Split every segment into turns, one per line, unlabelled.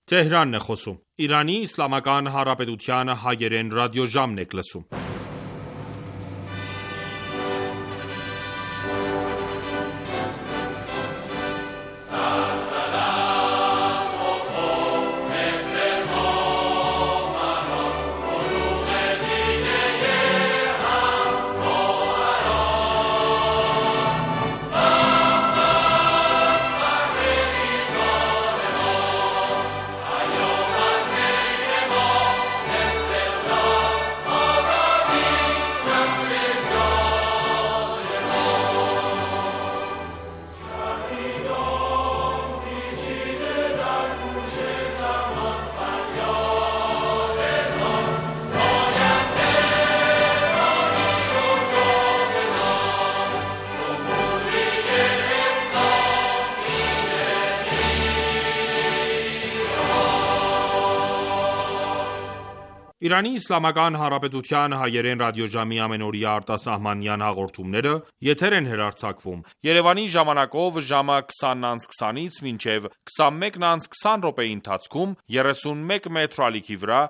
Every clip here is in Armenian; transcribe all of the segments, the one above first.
Թեհրանն է խոսում։ Իրանի Իսլամական Հանրապետության հայերեն ռադիոժամն եք լսում։ Իրանի Իսլամական Հանրապետության հայերեն ռադիոժամի ամենօրյա արտասահմանյան հաղորդումները եթեր են հեռարձակվում Երևանի ժամանակով ժամը 20:20-ից մինչև 21:20 րոպեի ընթացքում 31 մետր ալիքի վրա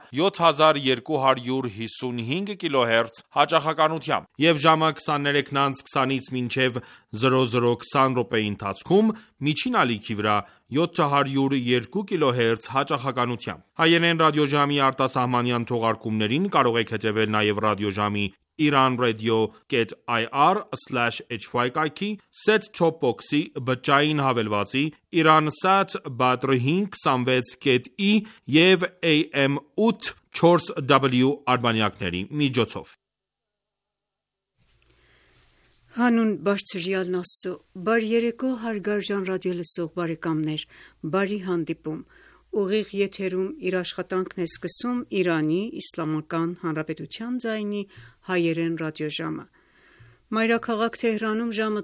7255 կիլոհերց հաճախականությամբ եւ ժամը 23:20-ից մինչև 00:20 րոպեի ընթացքում միջին ալիքի վրա 702 կիլոհերց հաճախականությամբ։ Հայերեն ռադիոժամի արտասահմանյան թողարկումներին կարող եք հետևել նաև ռադիոժամի iranradio.ir/hy կայքի, set-top box-ի, բջջային հավելվածի, Iransat Badr 526.e եւ AM 8/4W արբանյակների միջոցով։
Հանուն բարձրյալն Աստծո, բարի երեկո հարգարժան ռադիոլսող բարեկամներ, բարի հանդիպում։ Ուղիղ եթերում իր աշխատանքն է սկսում Իրանի Իսլամական Հանրապետության ձայնի հայերեն ռադիոժամը։ Մայրաքաղաք Թեհրանում ժամը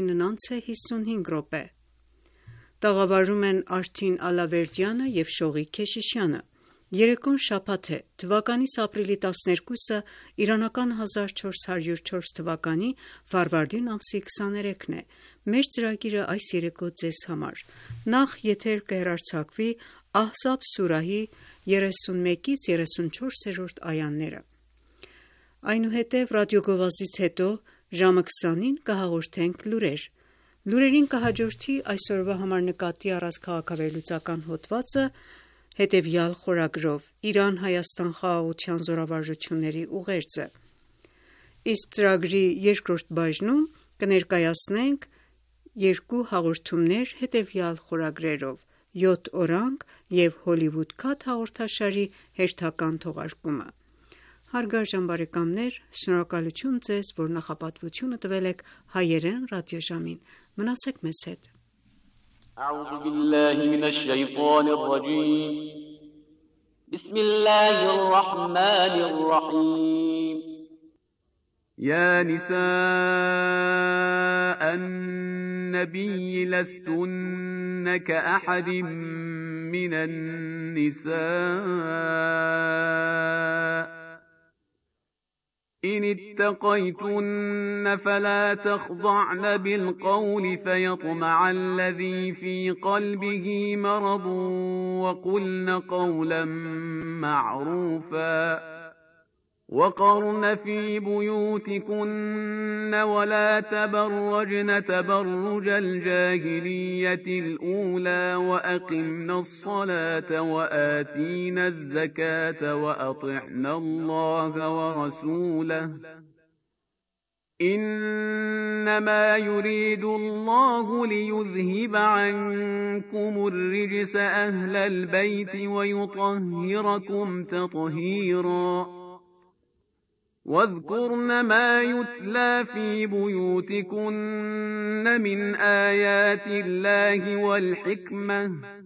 19:55 Տաղավարում են Արթին Ալավերդյանը եւ Շողիկ Քեշիշյանը։ Երեկոն շաբաթ է, թվականիս ապրիլի 12-ը իրանական 1404 թվականի ֆարվարդին ամսի 23-ն է։ Մեր ծրագիրը այս երեկո ձեզ համար։ Նախ եթեր կհեռարձակվի Ահզաբ սուրահի 31-ից 34-րդ այաները։ Այնուհետև ռադիոգովազդից հետո ժամը 20-ին կհաղորդենք լուրեր։ Լուրերին կհաջորդի այսօրվա համար նկատի առած քաղաքավերլուծական հոդվածը հետևյալ խորագրով Իրան-Հայաստան խաղաղության զորավարժությունների ուղերձը։ Իսկ ծրագրի երկրորդ բաժնում կներկայացնենք երկու հաղորդումներ հետևյալ խորագրերով՝ 7 օրանգ և Հոլիվուդ Քաթ հաղորդաշարի հերթական թողարկումը։ Հարգարժան բարեկամներ, շնորհակալություն ձեզ, որ նախապատվությունը տվել եք հայերեն ռադիոժամին։ Մնացեք մեզ հետ։
أعوذ بالله من الشيطان الرجيم بسم الله الرحمن الرحيم
يا نساء النبي لستن كأحد من النساء إن اتقيتن فلا تخضعن بالقول فيطمع الذي في قلبه مرض وقلن قولا معروفا وقرن في بيوتكن ولا تبرجن تبرج الجاهلية الأولى وأقمن الصلاة وآتينا الزكاة وأطعن الله ورسوله إنما يريد الله ليذهب عنكم الرجس أهل البيت ويطهركم تطهيرا واذكرن ما يتلى في بيوتكن من آيات الله والحكمة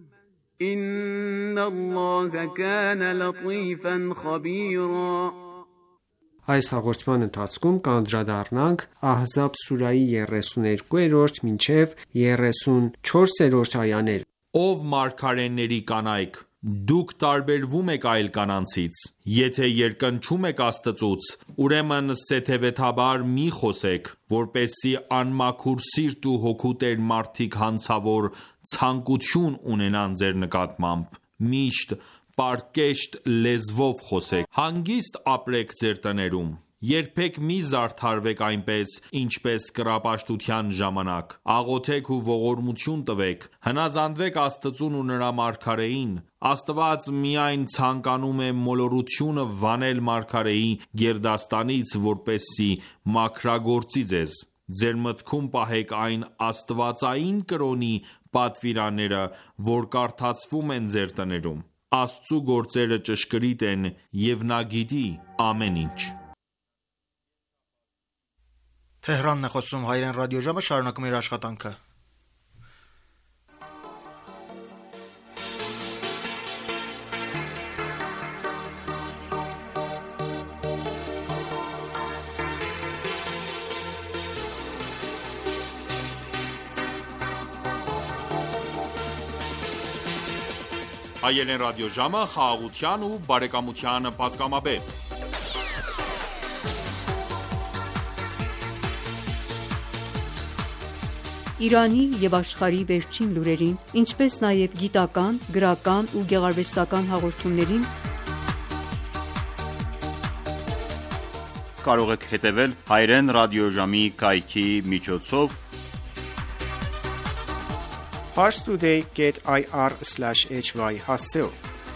إن الله كان لطيفا خبيرا
Այս հաղորդման ընթացքում կանդրադառնանք Ահզաբ սուրայի 32-րդ մինչև 34-րդ այաներ։
Ով մարգարեների կանայք, դուք տարբերվում եք այլ կանանցից, եթե երկնչում եք Աստծուց, ուրեմն սեթևեթաբար մի խոսեք, որպեսզի անմաքուր սիրտ ու հոգու տեր մարդիկ հանցավոր ցանկություն ունենան ձեր նկատմամբ, Միշտ պարկեշտ լեզվով խոսեք, հանգիստ ապրեք ձեր տներում, երբեք մի զարդարվեք այնպես, ինչպես կռապաշտության ժամանակ, աղոթեք ու ողորմություն տվեք, հնազանդվեք Աստծուն ու նրա մարգարեին, Աստված միայն ցանկանում է մոլորությունը վանել մարգարեի գերդաստանից, որպեսզի մաքրագործի ձեզ, ձեր մտքում պահեք այն աստվածային կրոնի պատվիրանները, որ կարդացվում են ձեր տներում, Աստծու գործերը ճշգրիտ են և նա գիտի ամեն ինչ։
Թեհրանն է խոսում հայրեն ռադիոժամը, շարունակում իր աշխատանքը։
Հայերեն ռադիոժամը խաղաղության ու բարեկամության պատգամաբեր։
Իրանի և աշխարհի վերջին լուրերին, ինչպես նաև գիտական, գրական ու գեղարվեստական հաղորդումներին
կարող եք հետևել հայրեն ռադիոժամի կայքի միջոցով
parstoday.ir/hy հասցեով։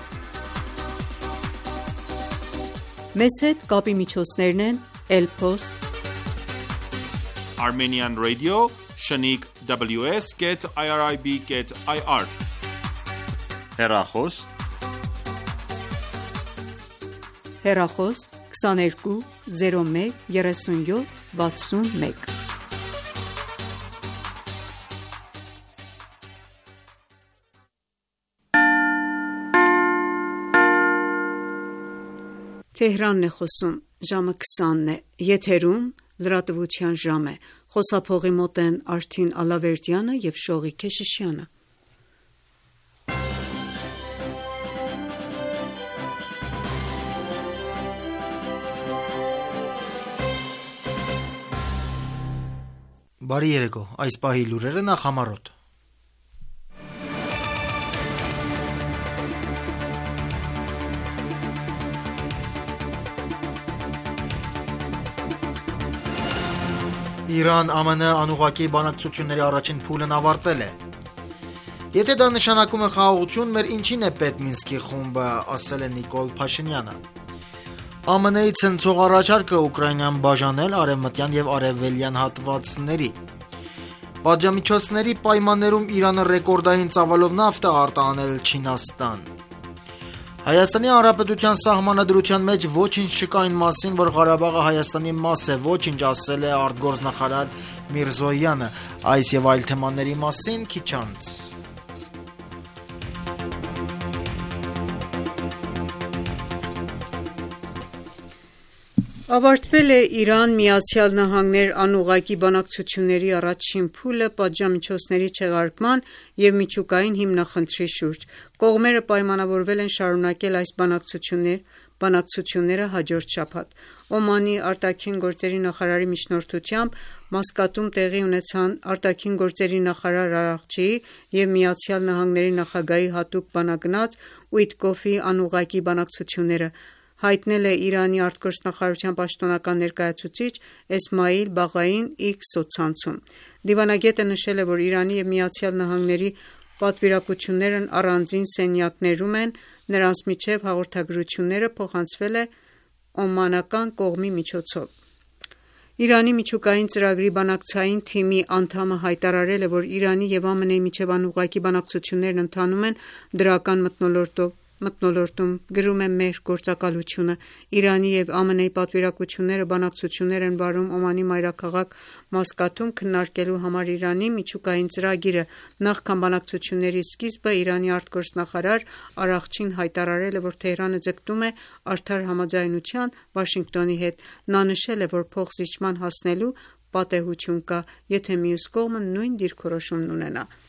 Մեզ հետ կապի միջոցներն են Elpost,
Armenian Radio, Shaniq WS.irib.ir
հեռախոս,
հեռախոս 22 01 37 61։ Թեհրանն է խոսում, ժամը 20-ն է, եթերում լրատվության ժամ է, խոսափողի մոտ են Արթին Ալավերդյանը և Շողիկ Քեշիշյանը։
Բարի երեկո, այս պահի լուրերը նախամարոտ։ Իրան-ԱՄՆ անուղղակի բանակցությունների առաջին փուլն ավարտվել է։ Եթե դա նշանակում է խաղաղություն, մեր ինչին է պետք Մինսկի խումբը, ասել է Նիկոլ Փաշինյանը։ ԱՄՆ-ի ցնցող առաջարկը Ուկրաինան բաժանել արևմտյան եւ արևելյան հատվածների։ Պատժամիջոցների պայմաններում Իրանը ռեկորդային ծավալով նավթ է արտահանել Չինաստան։ Հայաստանի Հանրապետության սահմանադրության մեջ ոչինչ չկա այն մասին, որ Ղարաբաղը Հայաստանի մաս է, ոչինչ, ասել է արտգործնախարար Միրզոյանը, այս եւ այլ թեմաների մասին քիչ անց։
Ավարտվել է Իրան-Միացյալ Նահանգներ անուղղակի բանակցությունների առաջին փուլը պատժամիջոցների չեղարկման և միջուկային հիմնախնդրի շուրջ։ Կողմերը պայմանավորվել են շարունակել այս բանակցությունները հաջորդ շաբաթ։ Օմանի արտաքին գործերի նախարարի միջնորդությամբ Մասկատում տեղի ունեցան արտաքին գործերի նախարար Արաղչիի և Միացյալ Նահանգների նախագահի հատուկ բանագնաց Ուիտկոֆի անուղղակի բանակցությունները, հայտնել է Իրանի արտգործնախարարության պաշտոնական ներկայացուցիչ Էսմայիլ Բաղային X սոցցանցում։ Դիվանագետը նշել է, որ Իրանի և Միացյալ Նահանգների պատվիրակություններն առանձին սենյակներում են, նրանց միջև հաղորդագրությունները փոխանցվել է օմանական կողմի միջոցով։ Իրանի միջուկային ծրագրի բանակցային թիմի անդամը հայտարարել է, որ Իրանի և ԱՄՆ-ի միջև անուղղակի բանակցություններն ընթանում են դրական մթնոլորտում, գրում է մեր գործակալությունը։ Իրանի և ԱՄՆ-ի պատվիրակությունները բանակցություններ են վարում Օմանի մայրաքաղաք Մասկատում քննարկելու համար Իրանի միջուկային ծրագիրը։ Նախքան բանակցությունների սկիզբը Իրանի արտգործնախարար Արաղչին հայտարարել է, որ Թեհրանը ձգտում է արդար համաձայնության Վաշինգտոնի հետ։ Նա նշել է, որ փոխզիջման հասնելու պատեհություն կա, եթե մյուս կողմը նույն դիրքորոշումն ունենա։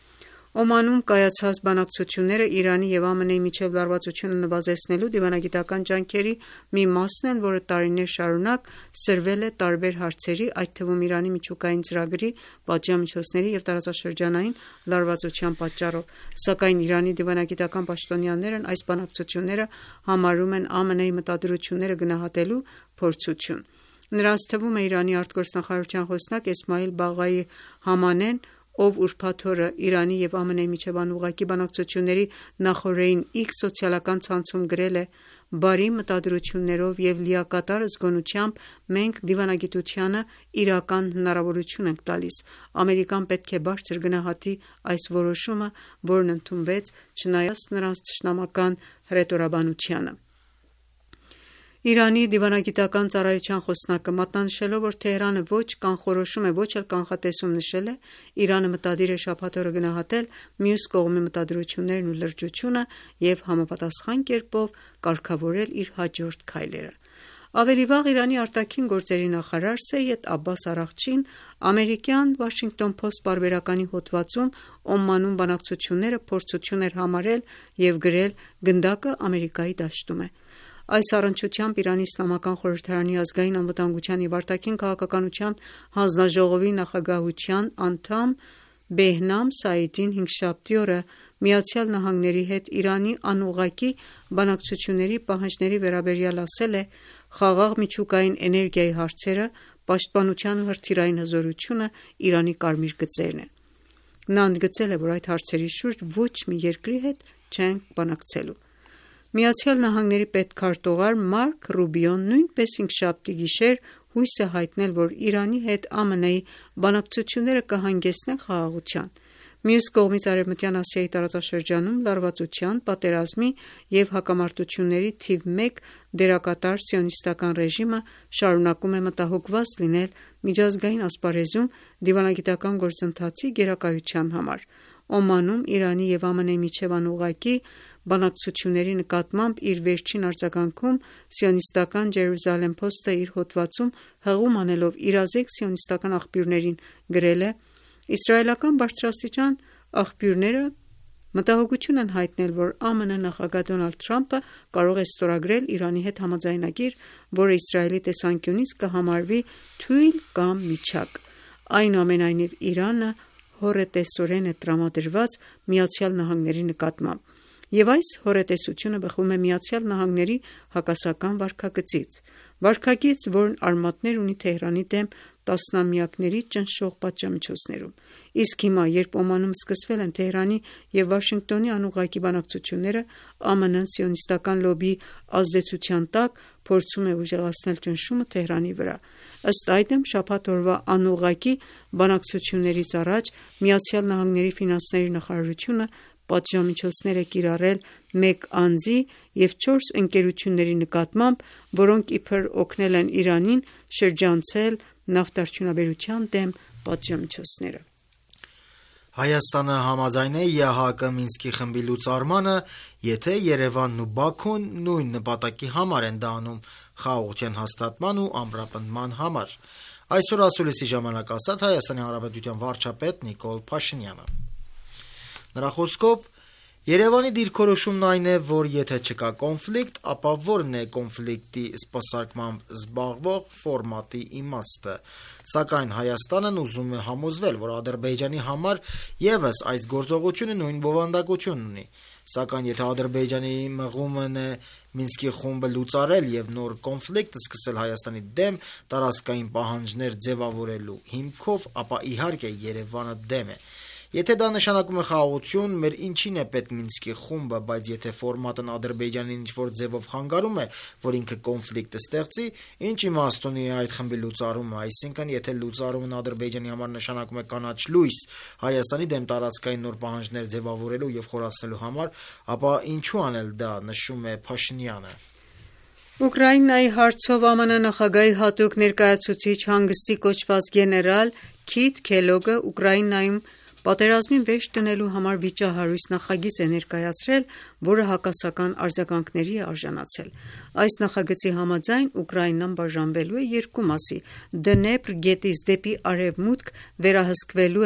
Օմանում կայացած բանակցությունները Իրանի և ԱՄՆ-ի միջև լարվածությունը նվազեցնելու դիվանագիտական ջանքերի մի մասն են, որը տարիներ շարունակ սրվել է տարբեր հարցերի, այդ թվում Իրանի միջուկային ծրագրի, պատժամիջոցների և տարածաշրջանային լարվածության պատճառով, սակայն Իրանի դիվանագիտական պաշտոնյաներն այս բանակցությունները համարում են ԱՄՆ-ի մտադրությունները գնահատելու փորձություն։ Նրանց թվում է Իրանի արտգործնախարարության խոսնակ Էսմայիլ Բաղայի Համանեն, ով ուրբաթ օրը Իրանի և ԱՄՆ-ի միջև անուղղակի բանակցությունների նախօրեին X սոցիալական ցանցում գրել է. «Բարի մտադրություններով և լիակատար զգոնությամբ մենք դիվանագիտությանը իրական հնարավորություն ենք տալիս։ Ամերիկան պետք է բարձր գնահատի այս որոշումը, որն ընդունվեց չնայած նրանց թշնամական հռետորաբանությանը»։ Իրանի դիվանագիտական ծառայության խոսնակը մատնանշելով, որ Թեհրանը ոչ կանխորոշում է, ոչ էլ կանխատեսում նշել է. «Իրանը մտադիր է շաբաթ օրը գնահատել մյուս կողմի մտադրություններն ու լրջությունը և համապատասխան կերպով կարգավորել իր հաջորդ քայլերը»։ Ավելի վաղ Իրանի արտաքին գործերի նախարար Սեյեդ Աբբաս Արաղչին ամերիկյան Washington Post պարբերականի հոդվածում Օմանում բանակցությունները փորձություն էր համարել և գրել. «Գնդակը Ամերիկայի դաշտում է»։ Այս առնչությամբ Իրանի Իսլամական խորհրդարանի ազգային անվտանգության և արտաքին քաղաքականության հանձնաժողովի նախագահության անդամ Բեհնամ Սաիդին հինգշաբթի օրը ԱՄՆ-ի հետ Իրանի անուղղակի բանակցությունների պահանջների վերաբերյալ ասել է. «Խաղաղ միջուկային էներգիայի հարցերը, պաշտպանության ու հրթիռային հզորությունը Իրանի կարմիր գծերն են»։ Նա ընդգծել է, որ այդ հարցերի շուրջ ոչ մի երկրի հետ չենք բանակցելու։ ԱՄՆ-ի պետքարտուղար Մարկ Ռուբիոն նույնպես հինգշաբթի գիշեր հույս է հայտնել, որ Իրանի հետ ԱՄՆ-ի բանակցությունները կհանգեցնեն խաղաղության։ Մյուս կողմից Արևմտյան Ասիայի տարածաշրջանում լարվածության, պատերազմի և հակամարտությունների թիվ մեկ դերակատար սիոնիստական ռեժիմը շարունակում է մտահոգված լինել միջազգային ասպարեզում դիվանագիտական գործընթացի գերակայության համար։ Օմանում Իրանի և ԱՄՆ-ի միջև անուղղակի բանակցությունների նկատմամբ իր վերջին արձագանքում սիոնիստական Jerusalem Post-ը իր հոդվածում հղում անելով իրազեկ սիոնիստական աղբյուրներին գրել է. «Իսրայելական բարձրաստիճան աղբյուրները մտահոգություն են հայտնել, որ ԱՄՆ նախագահ Դոնալդ Թրամփը կարող է ստորագրել Իրանի հետ համաձայնագիր, որը Իսրայելի տեսանկյունից կհամարվի թույլ կամ միջակ։ Այնուամենայնիվ Իրանը հոռետեսորեն է տրամադրված ԱՄՆ-ի նկատմամբ, և այս հոռետեսությունը բխում է ԱՄՆ-ի հակասական վարքագծից։ Վարքագիծ, որն արմատներ ունի Թեհրանի դեմ տասնամյակների ճնշող պատժամիջոցներում։ Իսկ հիմա, երբ Օմանում սկսվել են Թեհրանի և Վաշինգտոնի անուղղակի բանակցությունները, ԱՄՆ-ն սիոնիստական լոբբիի ազդեցության տակ փորձում է ուժեղացնել ճնշումը Թեհրանի վրա։ Ըստ այդմ, շաբաթ օրվա անուղղակի բանակցություններից առաջ ԱՄՆ ֆինանսների նախարարությունը պատժամիջոցներ է կիրառել 1 անձի և 4 ընկերությունների նկատմամբ, որոնք իբր օգնել են Իրանին շրջանցել նավթարդյունաբերության դեմ պատժամիջոցները։
Հայաստանը համաձայն է ԵԱՀԿ Մինսկի խմբի լուծարմանը, եթե Երևանն ու Բաքուն նույն նպատակի համար են դա անում՝ խաղաղության հաստատման ու ամրապնդման համար։ Այսօր ասուլիսի ժամանակ ասաց ՀՀ վարչապետ Նիկոլ Փաշինյանը։ Նրա խոսքով Երևանի դիրքորոշումն այն է, որ եթե չկա կոնֆլիկտ, ապա որն է կոնֆլիկտի սպասարկմամբ զբաղվող ֆորմատի իմաստը։ Սակայն Հայաստանն ուզում է համոզվել, որ Ադրբեջանի համար ևս այս գործողությունը նույն բովանդակությունն ունի։ Սակայն եթե Ադրբեջանի մղումն է Մինսկի խումբը լուծարել և նոր կոնֆլիկտ սկսել Հայաստանի դեմ տարածքային պահանջներ ձևավորելու հիմքով, ապա իհարկե Երևանը դեմ է։ Եթե դա նշանակում է խաղաղություն, մեր ինչին է պետք Մինսկի խումբը, բայց եթե ֆորմատն Ադրբեջանին ինչ-որ ձևով խանգարում է, որ ինքը կոնֆլիկտը ստեղծի, ինչ իմաստ ունի այդ խմբի լուծարումը, այսինքն եթե լուծարումն Ադրբեջանի համար նշանակում է կանաչ լույս Հայաստանի դեմ տարածքային նոր պահանջներ ձևավորելու և խորացնելու համար, ապա ինչու անել դա, նշում է Փաշինյանը։
Ուկրաինայի հարցով ԱՄՆ նախագահի հատուկ ներկայացուցիչ հանգստի կոչված գեներալ Քիթ Քելոգը Ուկրաինայում պատերազմին վերջ դնելու համար վիճահարույց նախագիծ է ներկայացրել, որը հակասական արձագանքների է արժանացել։ Այս նախագծի համաձայն Ուկրաինան բաժանվելու է երկու մասի՝ Դնեպր գետից դեպի արևմուտք վերահսկվելու է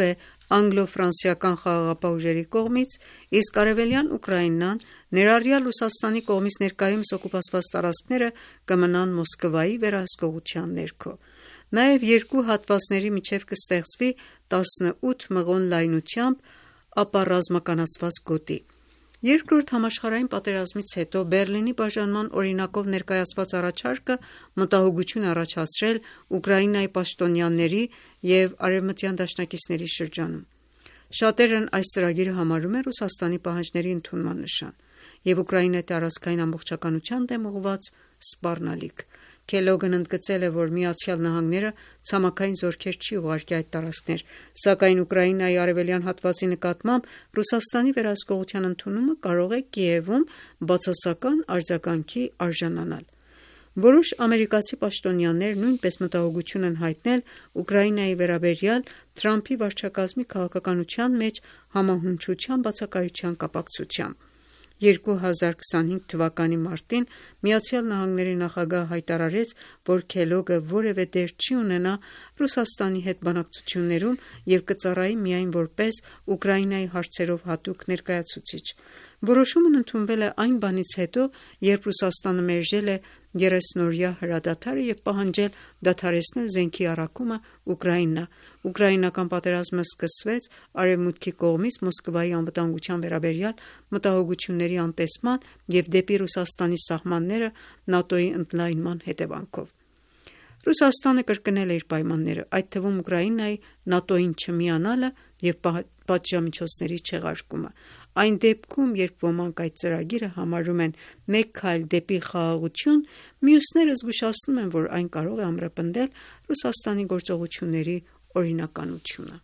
անգլո-ֆրանսիական խաղաղապահ ուժերի կողմից, իսկ արևելյան Ուկրաինան, ներառյալ Ռուսաստանի կողմից ներկայումս օկուպացված տարածքները կմնան Մոսկվայի վերահսկողության ներքո։ Նաև երկու հատվածների միջև կստեղծվի 18 մղոն լայնությամբ ապառազմականացված գոտի։ Երկրորդ համաշխարհային պատերազմից հետո Բերլինի բաժանման օրինակով ներկայացված առաջարկը մտահոգություն առաջացրել Ուկրաինայի պաշտոնյաների և արևմտյան դաշնակիցների շրջանում։ Շատերն այս ծրագիրը համարում են Ռուսաստանի պահանջների ընդունման նշան և Ուկրաինայի տարածքային ամբողջականության դեմ ուղղված սպառնալիք։ Քելոգն ընդգծել է, որ ԱՄՆ-ը ցամաքային զորքեր չի ուղարկի այդ տարածքներ, սակայն Ուկրաինայի արևելյան հատվածի նկատմամբ Ռուսաստանի վերահսկողության ընդունումը կարող է Կիևում բացասական արձագանքի արժանանալ։ Որոշ ամերիկացի պաշտոնյաներ նույնպես մտահոգություն են հայտնել Ուկրաինայի վերաբերյալ Թրամփի վարչակազմի քաղաքականության մեջ համահունչության բացակայության կապակցությամբ։ 2025 թվականի մարտին ԱՄՆ նախագահը հայտարարեց, որ Քելոգը որևէ դեր չի ունենա Ռուսաստանի հետ բանակցություններում և կծառայի միայն որպես Ուկրաինայի հարցերով հատուկ ներկայացուցիչ։ Որոշումն ընդունվել է այն բանից հետո, երբ Ռուսաստանը մերժել է 30-օրյա հրադադարը և պահանջել դադարեցնել զենքի առաքումը Ուկրաինա։ Ուկրաինական պատերազմը սկսվեց Արևմուտքի կողմից Մոսկվայի անվտանգության վերաբերյալ մտահոգությունների անտեսման և դեպի Ռուսաստանի սահմանները ՆԱՏՕ-ի ընդլայնման հետևանքով։ Ռուսաստանը կրկնել է իր պայմանները, այդ թվում Ուկրաինայի ՆԱՏՕ-ին չմիանալը և պատժամիջոցների չեղարկումը։ Այն դեպքում, երբ ոմանք այդ ծրագիրը համարում են մեկ քայլ դեպի խաղաղություն, մյուսները զգուշացնում են, որ այն կարող է ամրապնդել Ռուսաստանի գործողությունների օրինականությունը։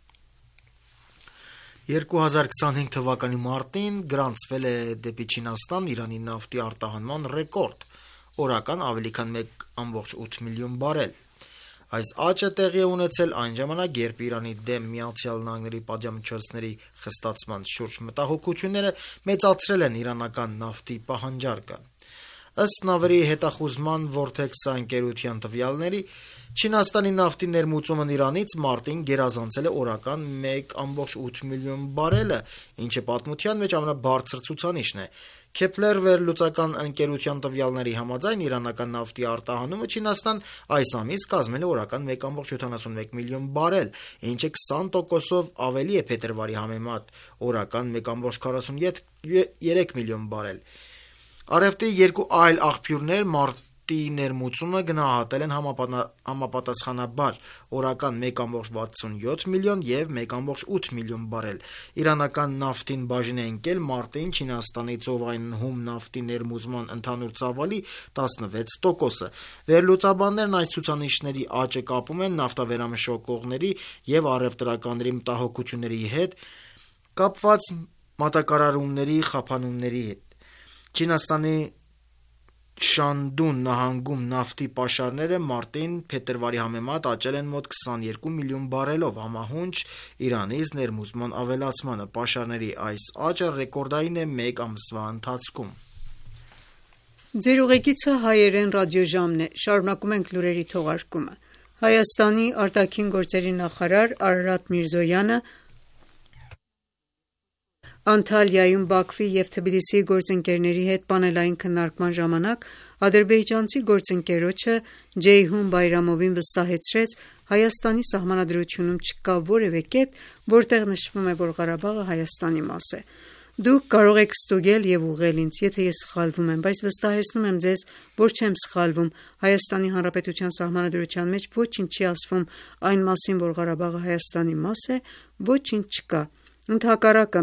2025 թվականի մարտին գրանցվել է դեպի Չինաստան Իրանի նավթի արտահանման ռեկորդ, օրական ավելի քան 1.8 միլիոն բարել։ Այս աճը տեղի է ունեցել այն ժամանակ, երբ Իրանի դեմ ԱՄՆ պատժամիջոցների խստացման շուրջ մտահոգությունները մեծացրել են իրանական նավթի պահանջարկը։ Ըստ նավերի հետախուզման Vortex ընկերության տվյալների, Չինաստանի նավթի ներմուծումն Իրանից մարտին գերազանցել է օրական 1.8 միլիոն բարելը, ինչը պատմության մեջ ամենաբարձր ցուցանիշն է։ Kepler վերլուծական ընկերության տվյալների համաձայն իրանական նավթի արտահանումը Չինաստան այս ամիս կազմել է օրական 1.71 միլիոն բարել, ինչը 20%-ով ավելի է փետրվարի համեմատ օրական 1.43 միլիոն բարել։ Առևտրի երկու այլ աղբյուրներ մարտի ներմուծումը գնահատել են համապատասխանաբար օրական 1.67 միլիոն և 1.8 միլիոն բարել։ Իրանական նավթին բաժին է ընկել մարտին Չինաստանի ծովային հում նավթի ներմուծման ընդհանուր ծավալի 16%-ը։ Վերլուծաբաններն այս ցուցանիշների աճը կապում են նավթավերամշակողների և առևտրականների մտահոգությունների հետ կապված մատակարարումների խափանումների հետ։ Չինաստանի Շանդուն նահանգում նավթի պաշարները մարտին փետրվարի համեմատ աճել են մոտ 22 միլիոն բարելով, համահունչ Իրանից ներմուծման ավելացմանը։ Պաշարների այս աճը ռեկորդային է մեկ ամսվա ընթացքում։
Ձեր ուղեկիցը հայերեն ռադիոժամն է, շարունակում ենք լուրերի թողարկումը։ Հայաստանի արտաքին գործերի նախարար Արարատ Միրզոյանը Անտալիայում Բաքվի և Թբիլիսիի գործընկերների հետ պանելային քննարկման ժամանակ ադրբեջանցի գործընկերոջը Ջեյհուն Բայրամովին վստահեցրեց Հայաստանի սահմանադրությունում չկա որևէ կետ, որտեղ նշվում է, որ Ղարաբաղը Հայաստանի մաս է։ Դուք կարող եք ստուգել և ուղղել ինձ, եթե ես սխալվում եմ, բայց վստահեցնում եմ ձեզ, որ չեմ սխալվում։ Հայաստանի Հանրապետության սահմանադրության մեջ ոչինչ չի ասվում այն մասին, որ Ղարաբաղը Հայաստանի մաս է, ոչինչ չկա։ Ընդհակառակը,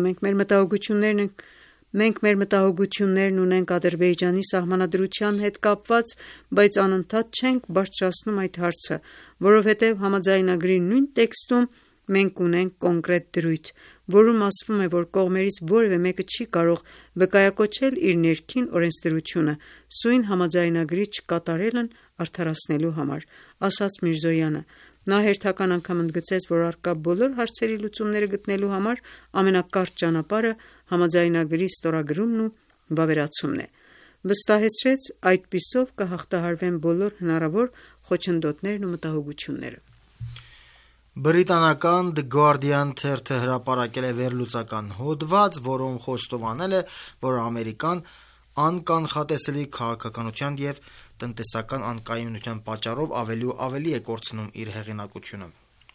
մենք մեր մտահոգություններն ունենք Ադրբեջանի սահմանադրության հետ կապված, բայց անընդհատ չենք բարձրացնում այդ հարցը, որովհետև համաձայնագրի նույն տեքստում մենք ունենք կոնկրետ դրույթ, որում ասվում է, որ կողմերից որևէ մեկը չի կարող վկայակոչել իր ներքին օրենսդրությունը սույն համաձայնագրի չկատարելն արդարացնելու համար, ասաց Միրզոյանը։ Նա հերթական անգամ ընդգծեց, որ առկա բոլոր հարցերի լուծումները գտնելու համար ամենակարճ ճանապարհը համաձայնագրի ստորագրումն ու վավերացումն է։ Վստահեցրեց, այդպիսով կհաղթահարվեն բոլոր հնարավոր խոչընդոտներն ու մտահոգությունները։
Բրիտանական The Guardian թերթը հրապարակել է վերլուծական հոդված, որում խոստովանել է, որ Ամերիկան անկանխատեսելի քաղաքականության եւ տնտեսական անկայունության պատճառով ավելի ու ավելի է կորցնում իր հեղինակությունը։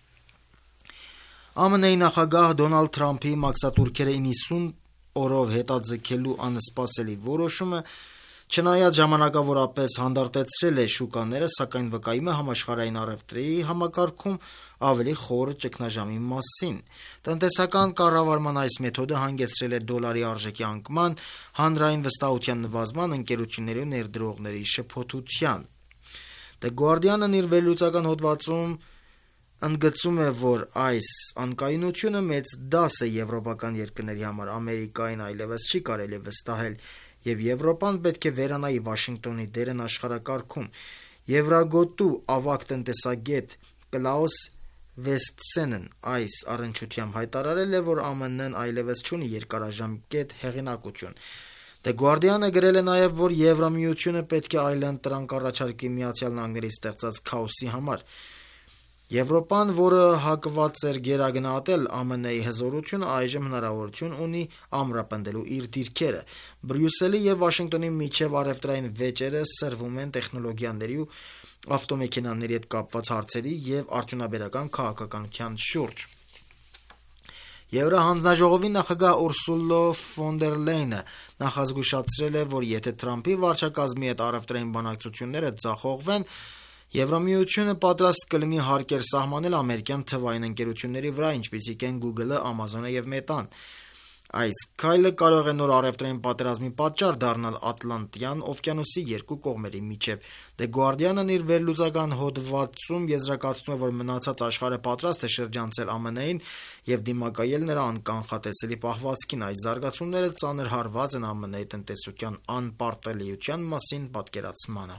ԱՄՆ-ի նախագահ Դոնալդ Թրամփի մաքսատուրքերը 90 օրով հետաձգելու անսպասելի որոշումը չնայած ժամանակավորապես հանդարտեցրել է շուկաները, սակայն վկայում է համաշխարհային առևտրի համակարգում ավելի խորը ճգնաժամի մասին։ Տնտեսական կառավարման այս մեթոդը հանգեցրել է դոլարի արժեքի անկման, հանրային վստահության նվազման, ընկերությունների ու ներդրողների շփոթության։ The Guardian-ն իր վերլուծական հոդվածում ընդգծում է, որ այս անկայունությունը մեծ դաս է եվրոպական երկրների համար, Ամերիկային այլևս չի կարելի վստահել, եւ Եվրոպան պետք է վերանայի Վաշինգտոնի դերն աշխարհակարգում։ Եվրագոտու ավագ տնտեսագետ Կլաուս Վեստսենն այս առնչությամբ հայտարարել է, որ ԱՄՆ-ն այլևս չունի երկարաժամկետ հեղինակություն։ The Guardian-ը գրել է նաև, որ Եվրամիությունը պետք է այլընտրանք առաջարկի Միացյալ Նահանգների ստեղծած քաոսի համար։ Եվրոպան, որը հակված էր գերագնահատել ԱՄՆ-ի հզորությունը, այժմ հնարավորություն ունի ամրապնդելու իր դիրքերը։ Բրյուսելի եւ Վաշինգտոնի միջև առևտրային վեճերը սրվում են տեխնոլոգիաների ու ավտոմեքենաների հետ կապված հարցերի եւ արդյունաբերական քաղաքականության շուրջ։ Եվրահանձնաժողովի նախագահ Ուրսուլա ֆոն դեր Լեյնը նախազգուշացրել է, որ եթե Թրամփի վարչակազմի հետ առևտրային բանակցությունները ձախողվեն, Եվրամիությունը պատրաստ կլինի հարկեր սահմանել ամերիկյան թվային ընկերությունների վրա, ինչպիսիք են Google-ը, Amazon-ը եւ Meta-ն։ Այս քայլը կարող է նոր առևտրային պատերազմի պատճառ դառնալ Ատլանտյան օվկիանոսի երկու կողմերի միջև։ The Guardian-ն իր վերլուծական հոդվածում եզրակացնում է, որ մնացած աշխարհը պատրաստ է շրջանցել ԱՄՆ-ին եւ դիմակայել նրա անկանխատեսելի պահվածքին։ Այս զարգացումները ծանր հարված են ԱՄՆ-ի տնտեսության անպարտելիության մասին պատկերացմանը։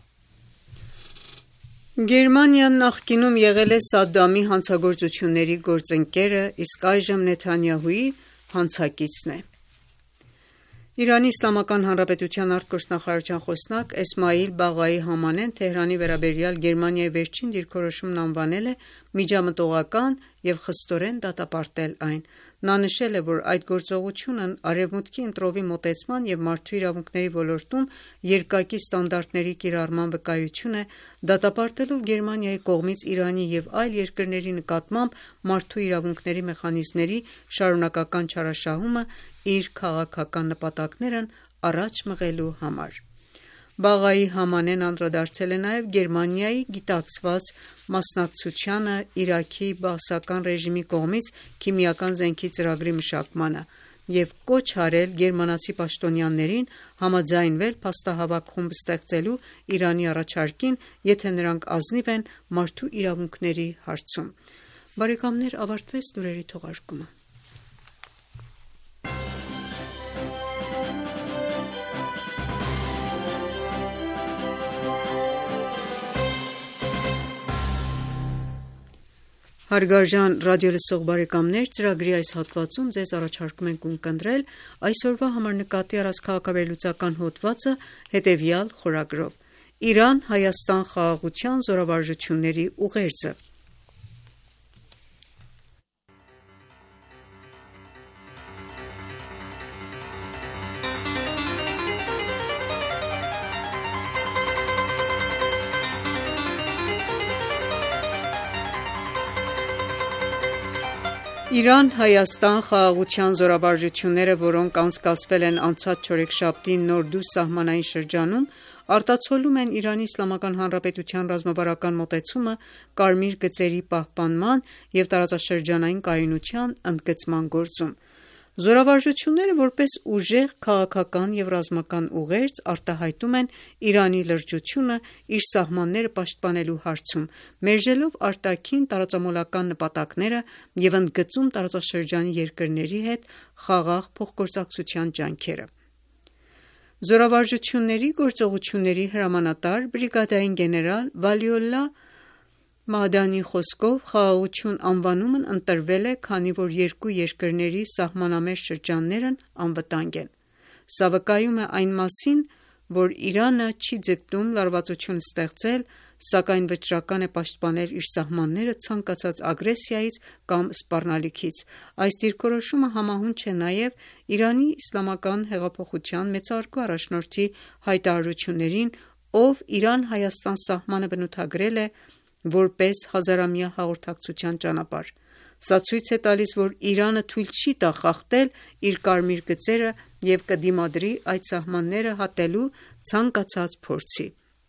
Գերմանիան նախկինում եղել է Սադամի հանցագործությունների գործընկերը, իսկ այժմ Նեթանյահուի հանցակիցն է։ Իրանի Իսլամական Հանրապետության արտգործնախարարության խոսնակ Էսմայիլ Բաղայի Համանեն Թեհրանի վերաբերյալ Գերմանիայի վերջին դիրքորոշումն անվանել է միջամտողական եւ խստորեն դատապարտել այն։ Նա նշել է, որ այդ գործողությունն Արևմուտքի ընտրովի մոտեցման եւ մարդու իրավունքների ոլորտում երկակի ստանդարտների կիրառման վկայություն է, դատապարտելով Գերմանիայի կողմից Իրանի եւ այլ երկրների նկատմամբ մարդու իրավունքների մեխանիզմների շարունակական չարաշահումը իր քաղաքական նպատակներն առաջ մղելու համար։ Բաղայի Համանեն անդրադարձել է նաև Գերմանիայի գիտակցված մասնակցությանը Իրաքի բաասական ռեժիմի կողմից քիմիական զենքի ծրագրի մշակմանը և կոչ արել գերմանացի պաշտոնյաներին համաձայնվել փաստահավաք խումբ ստեղծելու Իրանի առաջարկին, եթե նրանք ազնիվ են մարդու իրավունքների հարցում։ Բարեկամներ, ավարտվեց լուրերի թողարկումը։ Հարգարժան ռադիոլսող բարեկամներ, ծրագրի այս հատվածում ձեզ առաջարկում ենք ունկնդրել այսօրվա համար նկատի առած քաղաքավերլուծական հոդվածը հետևյալ խորագրով. Իրան-Հայաստան խաղաղության զորավարժությունների ուղերձը։ Իրան-Հայաստան խաղաղության զորավարժությունները, որոնք անցկացվել են անցած չորեքշաբթի Նորդուզ սահմանային շրջանում, արտացոլում են Իրանի Իսլամական Հանրապետության ռազմավարական մոտեցումը կարմիր գծերի պահպանման և տարածաշրջանային կայունության ընդգծման գործում։ Զորավարժությունները որպես ուժեղ քաղաքական և ռազմական ուղերձ արտահայտում են Իրանի լրջությունը իր սահմանները պաշտպանելու հարցում, մերժելով արտաքին տարածամոլական նպատակները և ընդգծում տարածաշրջանի երկրների հետ խաղաղ փոխգործակցության ջանքերը։ Զորավարժությունների գործողությունների հրամանատար բրիգադային գեներալ Վալիոլլահ Մադանի խոսքով խաղաղություն անվանումն ընտրվել է, քանի որ երկու երկրների սահմանամերձ շրջաններն անվտանգ են։ Սա վկայում է այն մասին, որ Իրանը չի ձգտում լարվածություն ստեղծել սակայն վճռական է պաշտպանել իր սահմանները ցանկացած ագրեսիայից կամ սպառնալիքից։ Այս դիրքորոշումը համահունչ է նաև Իրանի իսլամական հեղափոխության մեծարգո առաջնորդի հայտարարություններին, ով Իրան-Հայաստան սահմանը բնութագրել է որպես հազարամյա հաղորդակցության ճանապարհ։ Սա ցույց է տալիս, որ Իրանը թույլ չի տա խախտել իր կարմիր գծերը և կդիմադրի այդ սահմանները հատելու ցանկացած փորձի։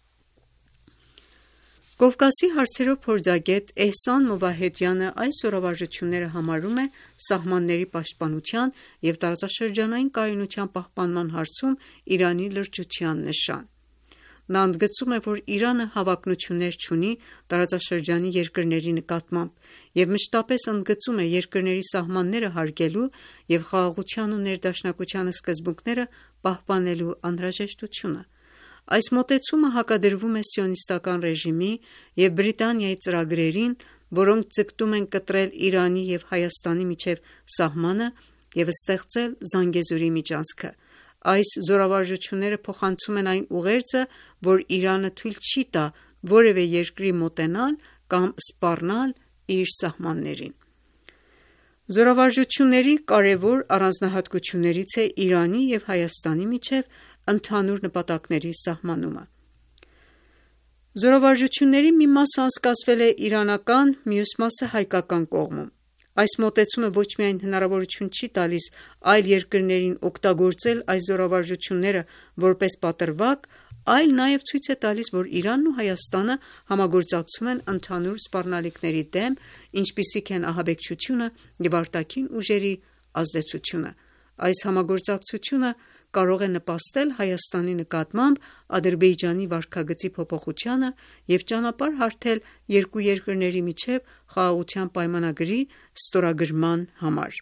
Կովկասի հարցերով փորձագետ Էհսան Մովահեդյանը այս օրավարժությունները համարում է սահմանների պաշտպանության և տարածաշրջանային կայունության պահպանման հարցում Իրանի լրջության նշան։ Նա ընդգծում է, որ Իրանը հավակնություններ չունի տարածաշրջանի երկրների նկատմամբ և մշտապես ընդգծում է երկրների սահմանները հարգելու և խաղաղության ու ներդաշնակության սկզբունքները պահպանելու անհրաժեշտությունը։ Այս մոտեցումը հակադրվում է սիոնիստական ռեժիմի և Բրիտանիայի ծրագրերին, որոնք ձգտում են կտրել Իրանի և Հայաստանի միջև սահմանը և ստեղծել Զանգեզուրի միջանցքը։ Այս զորավարժությունները փոխանցում են այն ուղերձը, որ Իրանը թույլ չի տա որևէ երկրի մոտենալ կամ սպառնալ իր սահմաններին։ Զորավարժությունների կարևոր առանձնահատկություններից է Իրանի և Հայաստանի միջև ընդհանուր նպատակների սահմանումը։ Զորավարժությունների մի մասը անցկացվել է իրանական, մյուս մասը հայկական կողմում։ Այս մոտեցումը ոչ միայն հնարավորություն չի տալիս այլ երկրներին օգտագործել այս զորավարժությունները որպես պատրվակ, այլ նաև ցույց է տալիս, որ Իրանն ու Հայաստանը համագործակցում են ընդհանուր սպառնալիքների դեմ, ինչպիսիք են ահաբեկչությունը և արտաքին ուժերի ազդեցությունը։ Այս համագործակցությունը կարող է նպաստել Հայաստանի նկատմամբ Ադրբեջանի վարքագծի փոփոխությանը և ճանապարհ հարթել երկու երկրների միջև խաղաղության պայմանագրի ստորագրման համար։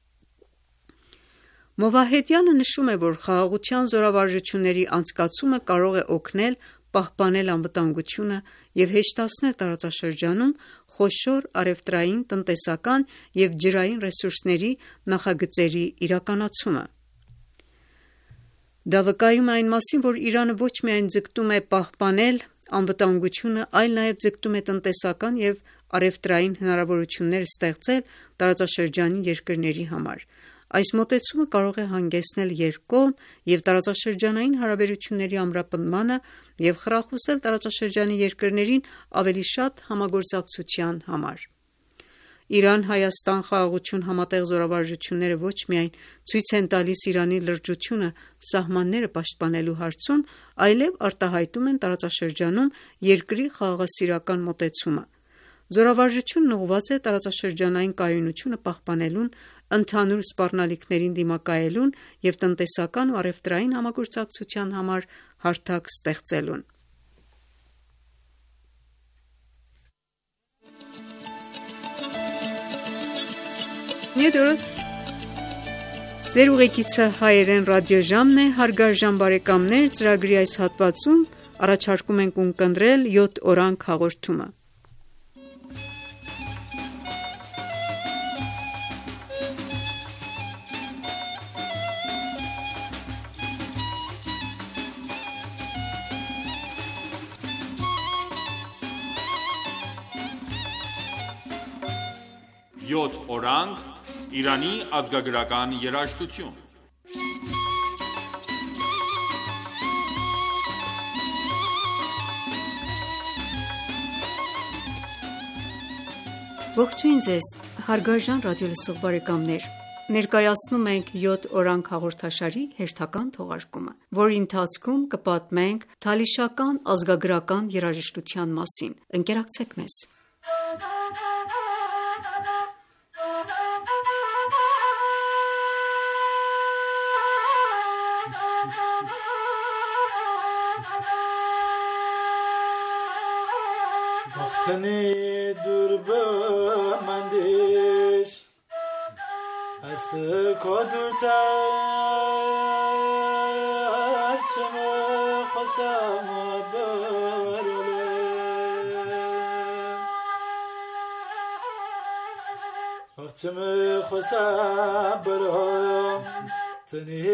Մովահեդյանը նշում է, որ խաղաղության զորավարժությունների անցկացումը կարող է օգնել պահպանել անվտանգությունը և հեշտացնել տարածաշրջանում խոշոր առևտրային, տնտեսական և ջրային ռեսուրսների նախագծերի իրականացումը։ Դա վկայում է այն մասին, որ Իրանը ոչ միայն ձգտում է պահպանել անվտանգությունը, այլ նաև ձգտում է տնտեսական և առևտրային հնարավորություններ ստեղծել տարածաշրջանի երկրների համար։ Այս մոտեցումը կարող է հանգեցնել երկկողմ և տարածաշրջանային հարաբերությունների ամրապնդմանը և խրախուսել տարածաշրջանի երկրներին ավելի շատ համագործակցության համար։ Իրան-Հայաստան խաղաղություն համատեղ զորավարժությունները ոչ միայն ցույց են տալիս Իրանի լրջությունը սահմանները պաշտպանելու հարցում, այլև արտահայտում են տարածաշրջանում երկրի խաղաղասիրական մոտեցումը։ Զորավարժությունն ուղղված է տարածաշրջանային կայունությունը պահպանելուն, ընդհանուր սպառնալիքներին դիմակայելուն և տնտեսական ու առևտրային համագործակցության համար հարթակ ստեղծելուն։ Ձեր ուղեկիցը հայերեն ռադիոժամն է, հարգարժան բարեկամներ, ծրագրի այս հատվածում առաջարկում ենք ունկնդրել 7 օրանգ հաղորդումը։
Յոթ օրանգ Իրանի ազգագրական երաժշտություն։
Ողջույն ձեզ, հարգարժան ռադիոլսող բարեկամներ։ Ներկայացնում ենք 7 օրանգ հաղորդաշարի հերթական թողարկումը, որի ընթացքում կպատմենք թալիշական ազգագրական երաժշտության մասին։ Ընկերակցեք մեզ։
Tani durba mandish Ast kodurta Chama khasam barole Chama khasam barole Tani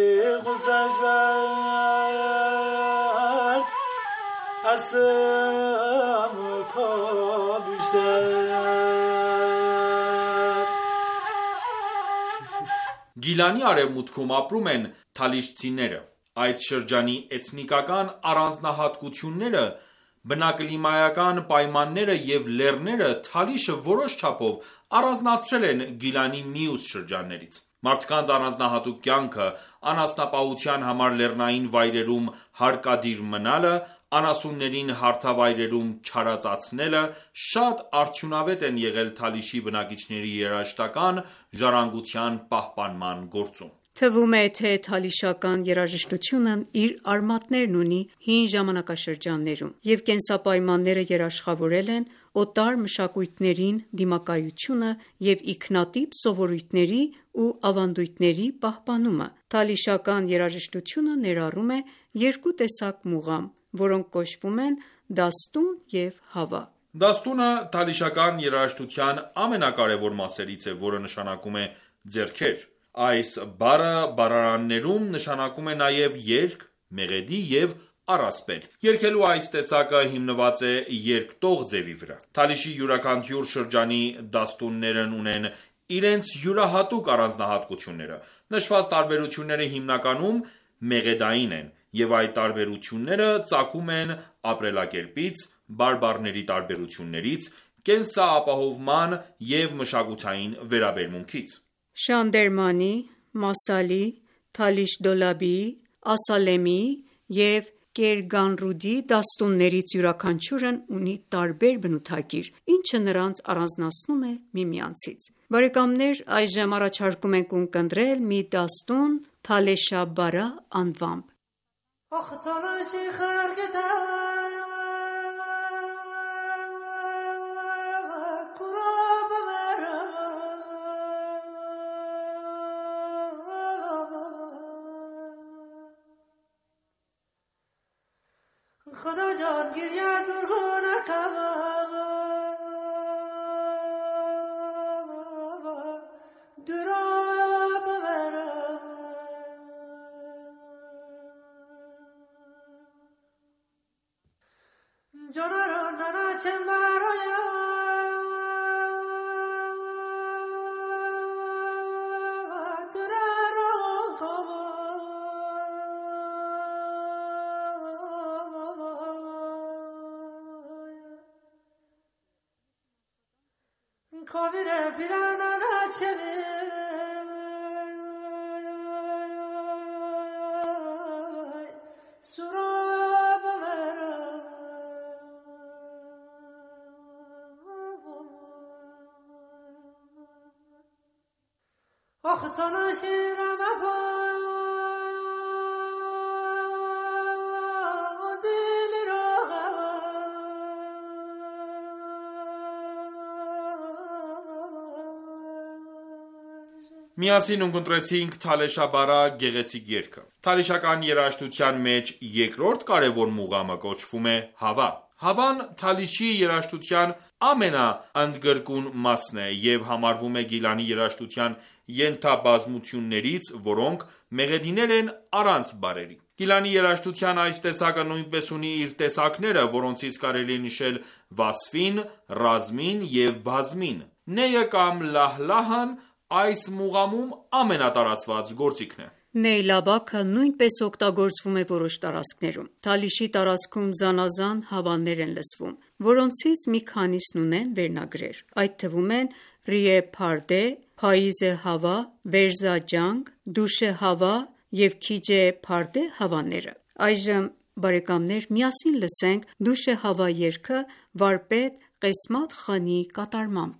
khasajwa Asam
Գիլանի արևմուտքում ապրում են թալիշցիները։ Այդ շրջանի էթնիկական առանձնահատկությունները, բնակլիմայական պայմանները և լեռները Թալիշը որոշ չափով առանձնացրել են Գիլանի մյուս շրջաններից։ Մարդկանց առանձնահատուկ կյանքը, անասնապահության համար լեռնային վայրերում հարկադիր մնալը, անասուններին հարթավայրերում չարածացնելը շատ արդյունավետ են եղել Թալիշի բնակիչների երաժշտական ժառանգության պահպանման գործում։
Թվում է, թե թալիշական երաժշտությունն իր արմատներն ունի հին ժամանակաշրջաններում, և կենսապայմանները երաշխավորել են օտար մշակույթներին դիմակայությունը և ինքնատիպ սովորույթների ու ավանդույթների պահպանումը։ Թալիշական երաժշտությունը ներառում է երկու տեսակ մուղամ, որոնք կոչվում են դաստուն և հավա։
Դաստունը թալիշական երաժշտության ամենակարևոր մասերից է, որը նշանակում է ձեռքեր։ Այս բառը բառարաններում նշանակում է նաև երգ, մեղեդի և առասպել։ Երգելու այս տեսակը հիմնված է երկտող ձևի վրա։ Թալիշի յուրաքանչյուր շրջանի դաստուններն ունեն իրենց յուրահատուկ առանձնահատկությունները։ Նշված տարբերությունները հիմնականում մեղեդային են, և այդ տարբերությունները ծագում են ապրելակերպից, բարբառների տարբերություններից, կենսապահովման և մշակութային վերաբերմունքից։
Շանդերմանի, Մասալի, Թալիշ Դոլաբիի, Ասալեմիի և Կերգանրուդի դաստուններից յուրաքանչյուրն ունի տարբեր բնութագիր, ինչը նրանց առանձնացնում է միմյանցից։ Բարեկամներ, այժմ առաջարկում ենք ունկնդրել մի դաստուն Թալեշա Բարա անվամբ։
خدا جان گریه درگو نکم درا ببرم جانا را نناچم برایم درا را کابیره بیرانه نچه سراب برم آخ تناشیرم با دل را
Միասին ունկնդրեցինք Թալեշա Բարա գեղեցիկ երգը։ Թալիշական երաժշտության մեջ երկրորդ կարևոր մուղամը կոչվում է հավա։ Հավան Թալիշի երաժշտության ամենաընդգրկուն մասն է և համարվում է Գիլանի երաժշտության ենթաբազմություններից, որոնք մեղեդիներ են առանց բառերի։ Գիլանի երաժշտության այս տեսակը նույնպես ունի իր տեսակները, որոնցից կարելի է նշել վասֆին, ռազմին և բազմին։ Նեյը կամ լահլահն այս մուղամում ամենատարածված գործիքն է։
Նեյլաբաքը նույնպես օգտագործվում է որոշ տարածքներում։ Թալիշի տարածքում զանազան հավաներ են լսվում, որոնցից մի քանիսն ունեն վերնագրեր։ Այդ թվում են Ռիե Փարդե, Փայիզե Հավա, Վերզա Ջանգ, Դուշե Հավա և Քիջե Փարդե հավաները։ Այժմ բարեկամներ միասին լսենք Դուշե Հավա երգը վարպետ Ղեսմաթ Խանիի կատարմամբ։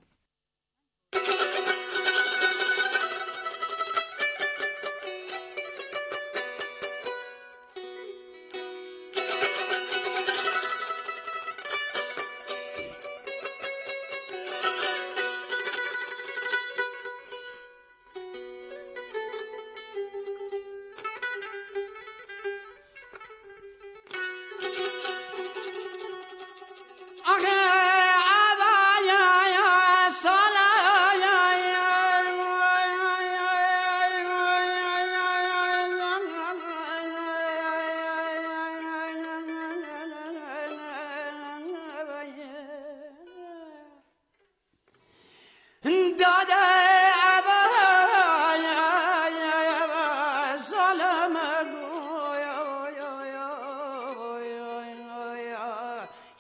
آخه عبایا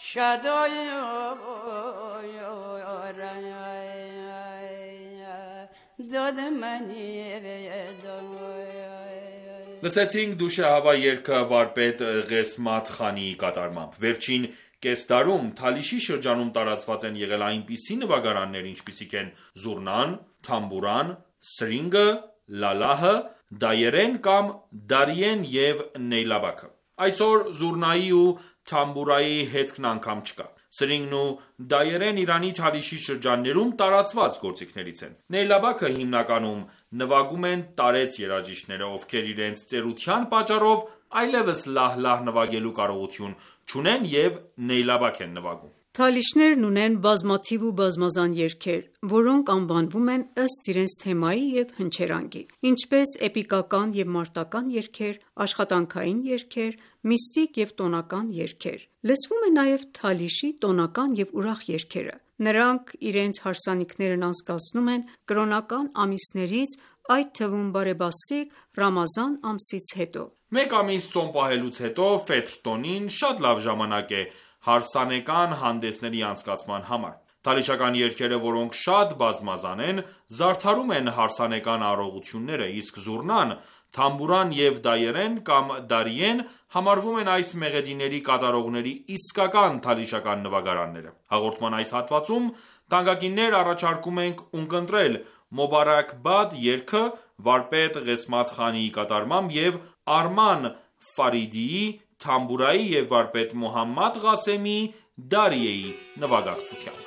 Լսեցինք Դուշահավա երգը վարպետ Ղեսմաթ Խանիի կատարմամբ։ Վերջին կես դարում Թալիշի շրջանում տարածված են եղել այնպիսի նվագարաններ, ինչպիսիք են զուռնան, թամբուրան, սրինգը, լալահը, դայերեն կամ դարիեն և նեյլաբաքը։ Այսօր զուռնայի ու թամբուրայի հետքն անգամ չկա։ Սրինգն ու դայերեն Իրանի Թալիշի շրջաններում տարածված գործիքներից են։ Նեյլաբաքը հիմնականում նվագում են տարեց երաժիշտները, ովքեր իրենց ծերության պատճառով այլևս լահ-լահ նվագելու կարողություն չունեն և նեյլաբաք են նվագում։
Թալիշներն ունեն բազմաթիվ ու բազմազան երգեր, որոնք անվանվում են ըստ իրենց թեմայի և հնչերանգի, ինչպես էպիկական և մարտական երգեր, աշխատանքային երգեր, միստիկ և տոնական երգեր։ Լսվում է նաև Թալիշի տոնական և ուրախ երգերը։ Նրանք իրենց հարսանիքներն անցկացնում են կրոնական ամիսներից, այդ թվում բարեբաստիկ Ռամազան ամսից հետո։
Մեկ ամիս ծոմ պահելուց հետո Ֆեթր տոնին շատ լավ ժամանակ է հարսանեկան հանդեսների անցկացման համար։ Թալիշական երգերը, որոնք շատ բազմազան են, զարդարում են հարսանեկան արարողությունները, իսկ զուռնան, թամբուրան և դայերեն կամ դարիեն համարվում են այս մեղեդիների կատարողների իսկական թալիշական նվագարանները։ Հաղորդման այս հատվածում թանկագիններ առաջարկում ենք ունկնդրել Մոբարաք Բադ երգը վարպետ Ղեսմաթ Խանիի կատարմամբ և Արման Ֆարիդիի թամբուրայի և վարպետ Մոհամմադ Ղասեմի դարիեի նվագակցությամբ։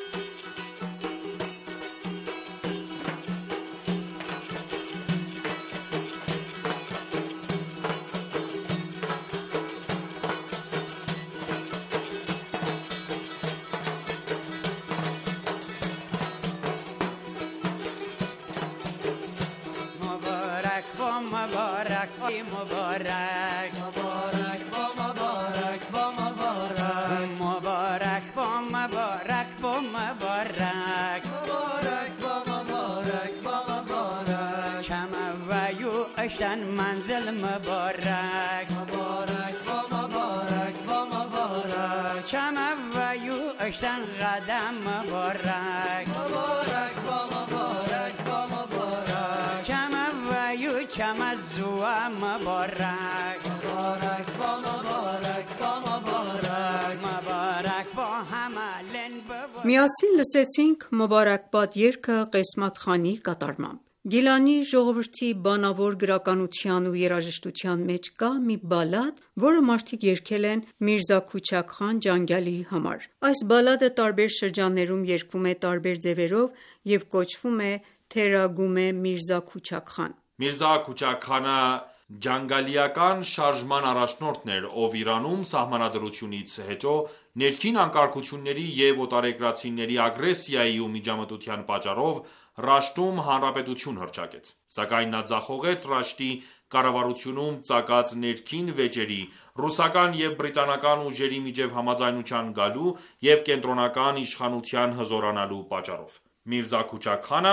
منزل مبارک مبارک با مبارک با مبارک چم ویو اشتن قدم مبارک مبارک با مبارک با مبارک چم ویو چم زوا مبارک مبارک با مبارک با مبارک مبارک با همالن
Միասին լսեցինք Մոբարաք Բադ երգը Ղեսմաթ Խանիի կատարմամբ։ Գիլանի ժողովրդի բանավոր գրականության ու երաժշտության մեջ կա մի բալադ, որը մարդիկ երգել են Միրզա Քուչաք խան ջանգյալիի համար։ Այս բալադը տարբեր շրջաններում երգվում է տարբեր ձևերով և կոչվում է Թերագումե Միրզա Քուչաք խան։
Միրզա Քուչաք խանը ջանգալիական շարժման առաջնորդն էր, ով Իրանում սահմանադրությունից հետո ներքին անկարգությունների և օտարերկրացիների ագրեսիայի ու միջամտության պատճառով Ռաշտում հանրապետություն հռչակեց։ Սակայն նա ձախողեց Ռաշտի կառավարությունում ծագած ներքին վեճերի, ռուսական և բրիտանական ուժերի միջև համաձայնության գալու և կենտրոնական իշխանության հզորանալու պատճառով։ Միրզա Քուչաք խանը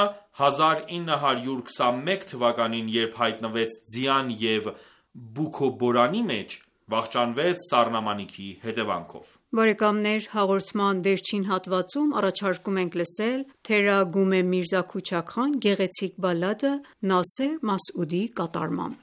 1921 թվականին, երբ հայտնվեց ձյան և Բուքոբորանի մեջ, վախճանվեց սառնամանիքի հետևանքով։
Բարեկամներ, հաղորդման վերջին հատվածում առաջարկում ենք լսել Թերագումե Միրզա Քուչաք խան գեղեցիկ բալադը Նասեր Մասուդիի կատարմամբ։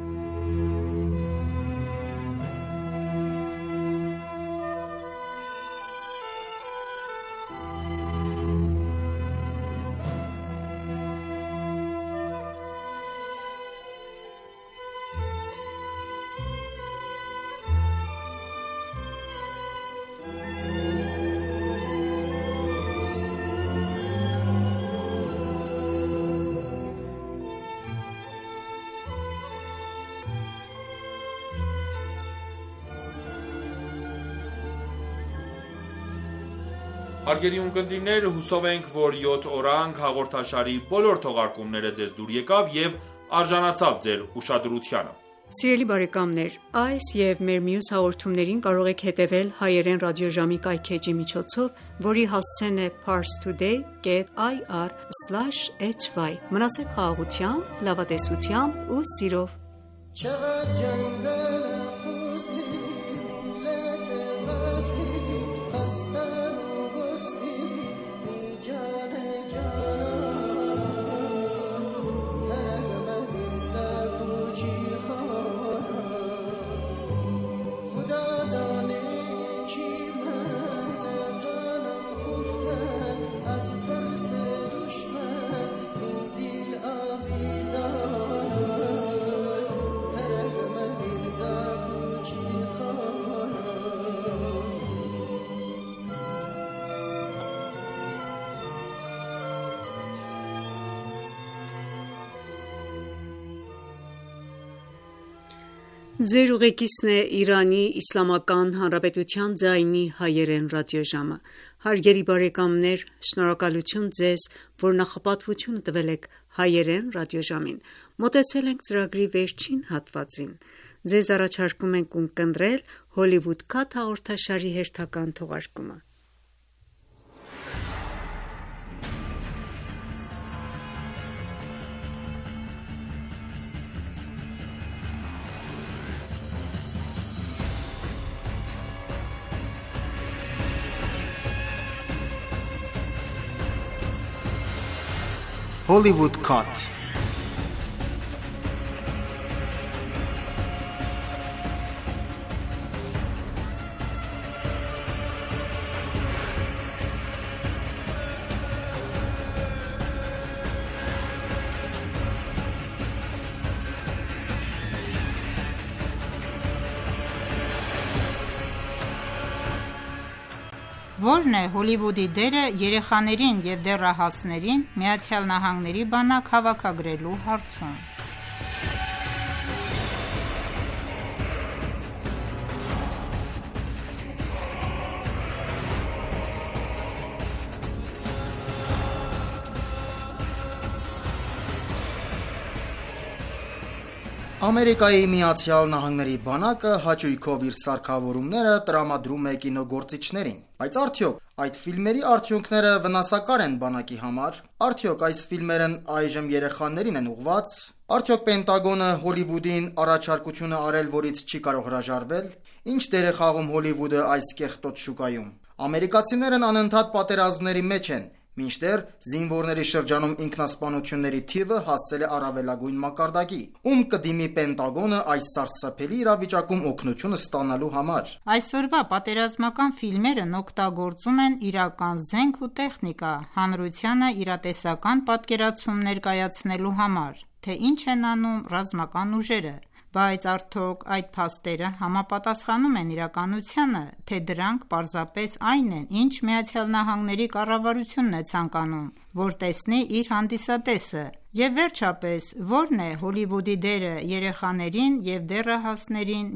Հարգելի ունկնդիրներ, հուսով ենք, որ 7 օրանգ հաղորդաշարի բոլոր թողարկումները ձեզ դուր եկավ և արժանացավ ձեր ուշադրությանը։
Սիրելի բարեկամներ, այս և մեր մյուս հաղորդումներին կարող եք հետևել հայերեն ռադիոժամի կայքէջի միջոցով, որի հասցեն է parstoday.ir/hy։ Մնացեք խաղաղությամբ, լավատեսությամբ ու սիրով։
چقدر جنگل خوزی ملت وزی
Ձեր ուղեկիցն է Իրանի Իսլամական Հանրապետության ձայնի հայերեն ռադիոժամը։ Հարգելի բարեկամներ, շնորհակալություն ձեզ, որ նախապատվությունը տվել եք հայերեն ռադիոժամին։ Մոտեցել ենք ծրագրի վերջին հատվածին։ Ձեզ առաջարկում ենք ունկնդրել Hollywood Cut հաղորդաշարի հերթական թողարկումը։
Hollywood Cut.
Որն է Հոլիվուդի դերը երեխաներին և դեռահասներին ԱՄՆ-ի բանակ հավաքագրելու հարցում։
Ամերիկայի Միացյալ Նահանգների բանակը հաճույքով իր սարքավորումները տրամադրում է կինոգործիչներին, բայց արդյոք այդ ֆիլմերի արդյունքները վնասակար են բանակի համար, արդյոք այս ֆիլմերն այժմ երեխաներին են ուղղված, արդյոք Պենտագոնը Հոլիվուդին առաջարկություն է արել, որից չի կարող հրաժարվել, ինչ դեր է խաղում Հոլիվուդը այս կեղտոտ շուկայում։ Ամերիկացիներն անընդհատ պատերազմների մեջ են, մինչդեռ զինվորների շրջանում ինքնասպանությունների թիվը հասել է առավելագույն մակարդակի, ում կդիմի Պենտագոնը այս սարսափելի իրավիճակում օգնություն ստանալու համար։
Այսօրվա պատերազմական ֆիլմերն օգտագործում են իրական զենք ու տեխնիկա հանրությանը իրատեսական պատկերացում ներկայացնելու համար, թե ինչ են անում ռազմական ուժերը, բայց արդյոք այդ փաստերը համապատասխանում են իրականությանը, թե դրանք պարզապես այն են, ինչ ԱՄՆ կառավարությունն է ցանկանում, որ տեսնի իր հանդիսատեսը, և վերջապես, որն է Հոլիվուդի դերը երեխաներին և դեռահասներին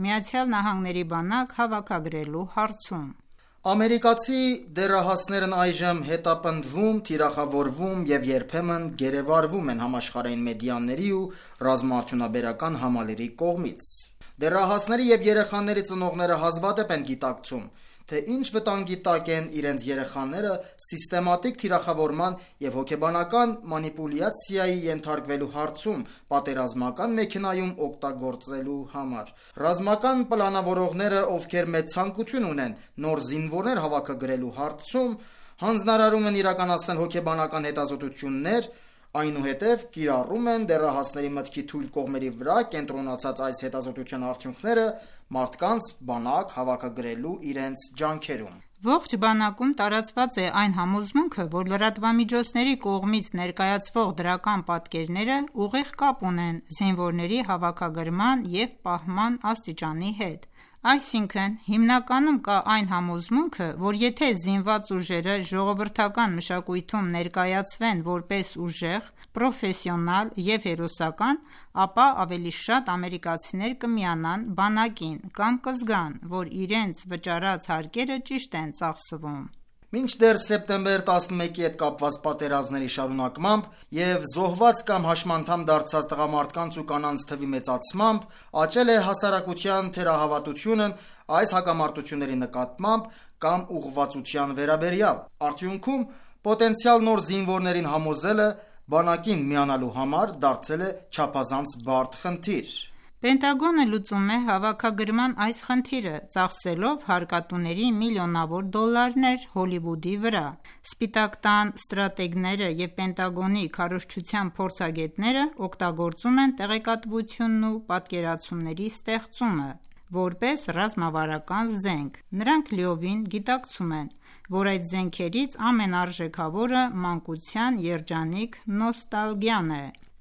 ԱՄՆ բանակ հավաքագրելու հարցում։
Ամերիկացի դեռահասներն այժմ հետապնդվում, թիրախավորվում և երբեմն գերեվարվում են համաշխարհային մեդիաների ու ռազմաարդյունաբերական համալիրի կողմից։ Դեռահասների և երեխաների ծնողները հազվադեպ են գիտակցում, թե ինչ վտանգի տակ են իրենց երեխաները սիստեմատիկ թիրախավորման և հոգեբանական մանիպուլյացիայի ենթարկվելու հարցում պատերազմական մեքենայում օգտագործելու համար։ Ռազմական պլանավորողները, ովքեր մեծ ցանկություն ունեն նոր զինվորներ հավաքագրելու հարցում, հանձնարարում են իրականացնել հոգեբանական հետազոտություններ, այնուհետև կիրառում են դեռահասների մտքի թույլ կողմերի վրա կենտրոնացած այս հետազոտության արդյունքները մարդկանց բանակ հավաքագրելու իրենց ջանքերում։
Ողջ բանակում տարածված է այն համոզմունքը, որ լրատվամիջոցների կողմից ներկայացվող դրական պատկերները ուղիղ կապ ունեն զինվորների հավաքագրման և պահման աստիճանի հետ։ Այսինքն, հիմնականում կա այն համոզմունքը, որ եթե զինված ուժերը ժողովրդական մշակույթում ներկայացվեն որպես ուժեղ, պրոֆեսիոնալ և հերոսական, ապա ավելի շատ ամերիկացիներ կմիանան բանակին կամ կզգան, որ իրենց վճարած հարկերը ճիշտ են ծախսվում։
Մինչդեռ սեպտեմբեր 11-ի հետ կապված պատերազմների շարունակմամբ և զոհված կամ հաշմանդամ դարձած տղամարդկանց ու կանանց թվի մեծացմամբ աճել է հասարակության թերահավատությունն այս հակամարտությունների նկատմամբ կամ ուղղվածության վերաբերյալ։ Արդյունքում պոտենցիալ նոր զինվորներին համոզելը բանակին միանալու համար դարձել է չափազանց բարդ խնդիր։
Պենտագոնը լուծում է հավաքագրման այս խնդիրը, ծախսելով հարկատուների միլիոնավոր դոլարներ Հոլիվուդի վրա։ Սպիտակ տան ստրատեգները և Պենտագոնի քարոզչության փորձագետները օգտագործում են տեղեկատվությունն ու պատկերացումների ստեղծումը որպես ռազմավարական զենք։ Նրանք լիովին գիտակցում են, որ այդ զենքերից ամենարժեքավորը մանկության երջանիկ նոստալգիան է։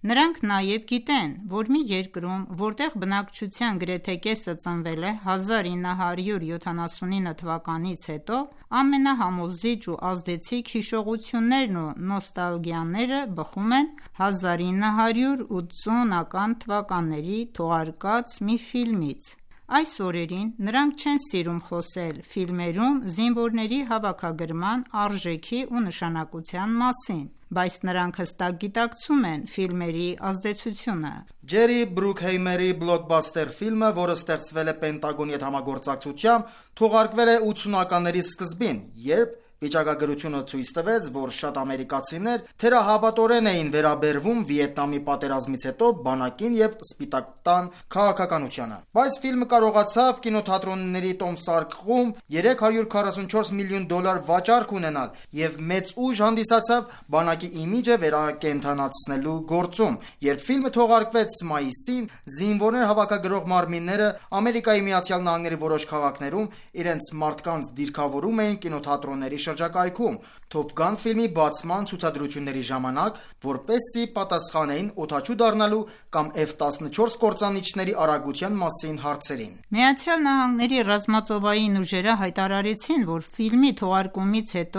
Նրանք նաև գիտեն, որ մի երկրում, որտեղ բնակչության գրեթե կեսը ծնվել է 1979 թվականից հետո, ամենահամոզիչ ու ազդեցիկ հիշողություններն ու նոստալգիաները բխում են 1980-ական թվականների թողարկած մի ֆիլմից։ Այս օրերին նրանք չեն սիրում խոսել ֆիլմերում զինվորների հավաքագրման արժեքի ու նշանակության մասին, բայց նրանք հստակ գիտակցում են ֆիլմերի ազդեցությունը։
Ջերի Բրուքհեյմերի բլոկբասթեր ֆիլմը, որը ստեղծվել է Պենտագոնի հետ համագործակցությամբ, թողարկվել է 80-ականների սկզբին, երբ վիճակագրությունը ցույց տվեց, որ շատ ամերիկացիներ թերահավատորեն էին վերաբերվում Վիետնամի պատերազմից հետո բանակին եւ Սպիտակ տան քաղաքականությանը։ Բայց ֆիլմը կարողացավ կինոթատրոնների տոմսարկղում $344 միլիոն վաճառք ունենալ եւ մեծ ուժ հանդիսացավ բանակի իմիջը վերակենդանացնելու գործում։ Երբ ֆիլմը թողարկվեց մայիսին, զինվորներ հավաքագրող մարմինները Ամերիկայի Միացյալ Նահանգների որոշ քաղաքներում իրենց մարդկանց դիրքավորում էին կինոթատրոնների շրջակայքում Top Gun ֆիլմի բացման ցուցադրությունների ժամանակ, որպեսզի պատասխանեին օդաչու դառնալու կամ F-14 կործանիչների արագության մասին հարցերին։
Միացյալ Նահանգների ռազմածովային ուժերը հայտարարեցին, որ ֆիլմի թողարկումից հետո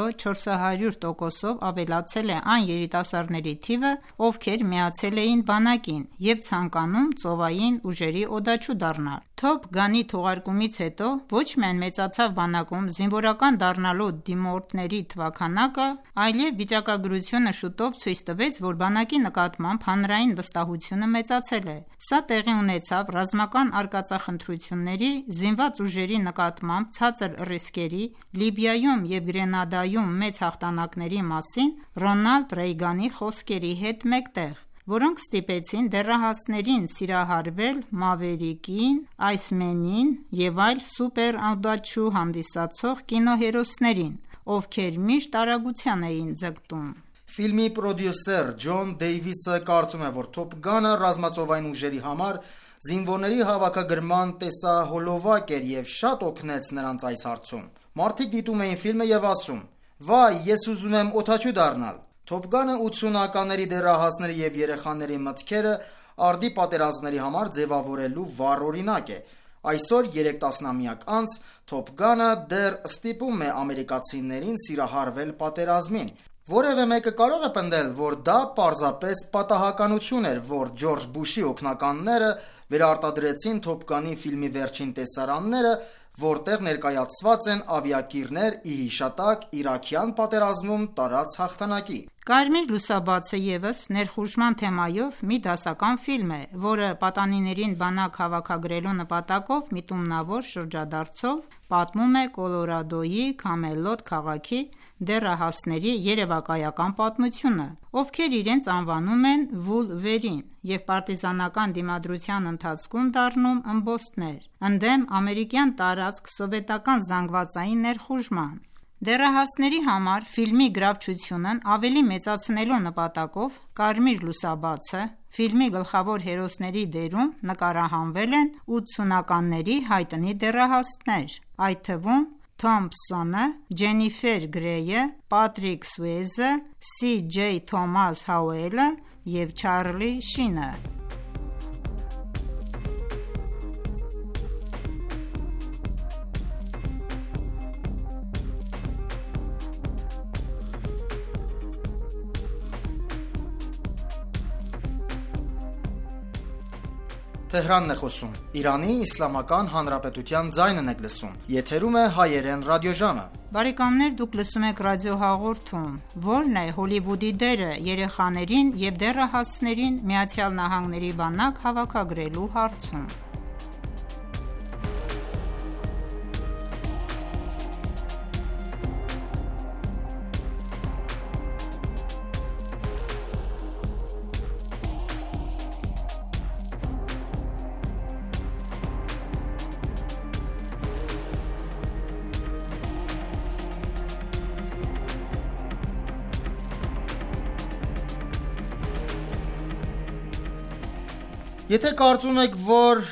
400%-ով ավելացել է այն երիտասարդների թիվը, ովքեր միացել էին բանակին եւ ցանկանում ծովային ուժերի օդաչու դառնալ։ Top Gun-ի թողարկումից հետո ոչ միայն մեծացավ բանակում զինվորական դառնալու դիմորդների թվաքանակը, այլև վիճակագրությունը շուտով ցույց տվեց, որ բանակի նկատմամբ հանրային վստահությունը մեծացել է։ Սա տեղի ունեցավ ռազմական արկածախնդրությունների, զինված ուժերի նկատմամբ ցածր ռիսկերի, Լիբիայում եւ Գրենադայում մեծ հաղթանակների մասին Ռոնալդ Ռեյգանի խոսքերի հետ մեկտեղ, որոնք ստիպեցին դեռահասներին սիրահարվել Մավերիկին, Iceman-ին եւ այլ սուպեր օդաչու հանդիսացող կինոհերոսներին, ովքեր միշտ արագության էին ձգտում։
Ֆիլմի պրոդյուսեր Ջոն Դեյվիսը կարծում է, որ Top Gun-ը ռազմածովային ուժերի համար զինվորների հավաքագրման տեսահոլովակ էր եւ շատ օգնեց նրանց այս հարցում։ Մարդիկ դիտում էին ֆիլմը եւ ասում. «Վայ, ես ուզում եմ օդաչու դառնալ»։ Top Gun-ը 80-ականների դեռահասների եւ երեխաների մտքերը արդի պատերազմների համար ձևավորելու վառ օրինակ է։ Այսօր 3 տասնամյակ անց Top Gun-ը դեռ ստիպում է ամերիկացիներին սիրահարվել պատերազմին։ Որևէ մեկը կարող է պնդել, որ դա պարզապես պատահականություն էր, որ Ջորջ Բուշի օգնականները վերարտադրեցին Top Gun-ի ֆիլմի վերջին տեսարանները, որտեղ ներկայացված են ավիակիրներ ի հիշատակ Իրաքյան պատերազմում տարած հաղթանակի։
Կարմիր լուսաբացը ևս ներխուժման թեմայով մի դասական ֆիլմ է, որը պատանիներին բանակ հավաքագրելու նպատակով միտումնավոր շրջադարձով պատմում է Կոլորադոյի Քամելոտ քաղաքի դեռահասների երևակայական պատմությունը, ովքեր իրենց անվանում են Վուլվերին եւ պարտիզանական դիմադրության ընթացքում դառնում ըմբոստներ, ընդդեմ ամերիկյան տարածք սովետական զանգվածային ներխուժման։ Դեռահասների համար ֆիլմի գրավչությունն ավելի մեծացնելու նպատակով Կարմիր լուսաբացը ֆիլմի գլխավոր հերոսների դերում նկարահանվել են 80-ականների հայտնի դեռահասներ, այդ թվում Թոմփսոնը, Ջենիֆեր Գրեյը, Պատրիկ Սուեյզը, C.J. Թոմաս Հաուելը և Չարլի Շինը։
Թեհրանն է խոսում։ Իրանի Իսլամական Հանրապետության ձայնն եք լսում։ Եթերում է հայերեն ռադիոժամը։
Բարեկամներ, դուք լսում եք ռադիոհաղորդում, որն է Հոլիվուդի դերը երեխաներին եւ դեռահասներին Միացյալ Նահանգների բանակ հավաքագրելու հարցում։
Եթե կարծում եք, որ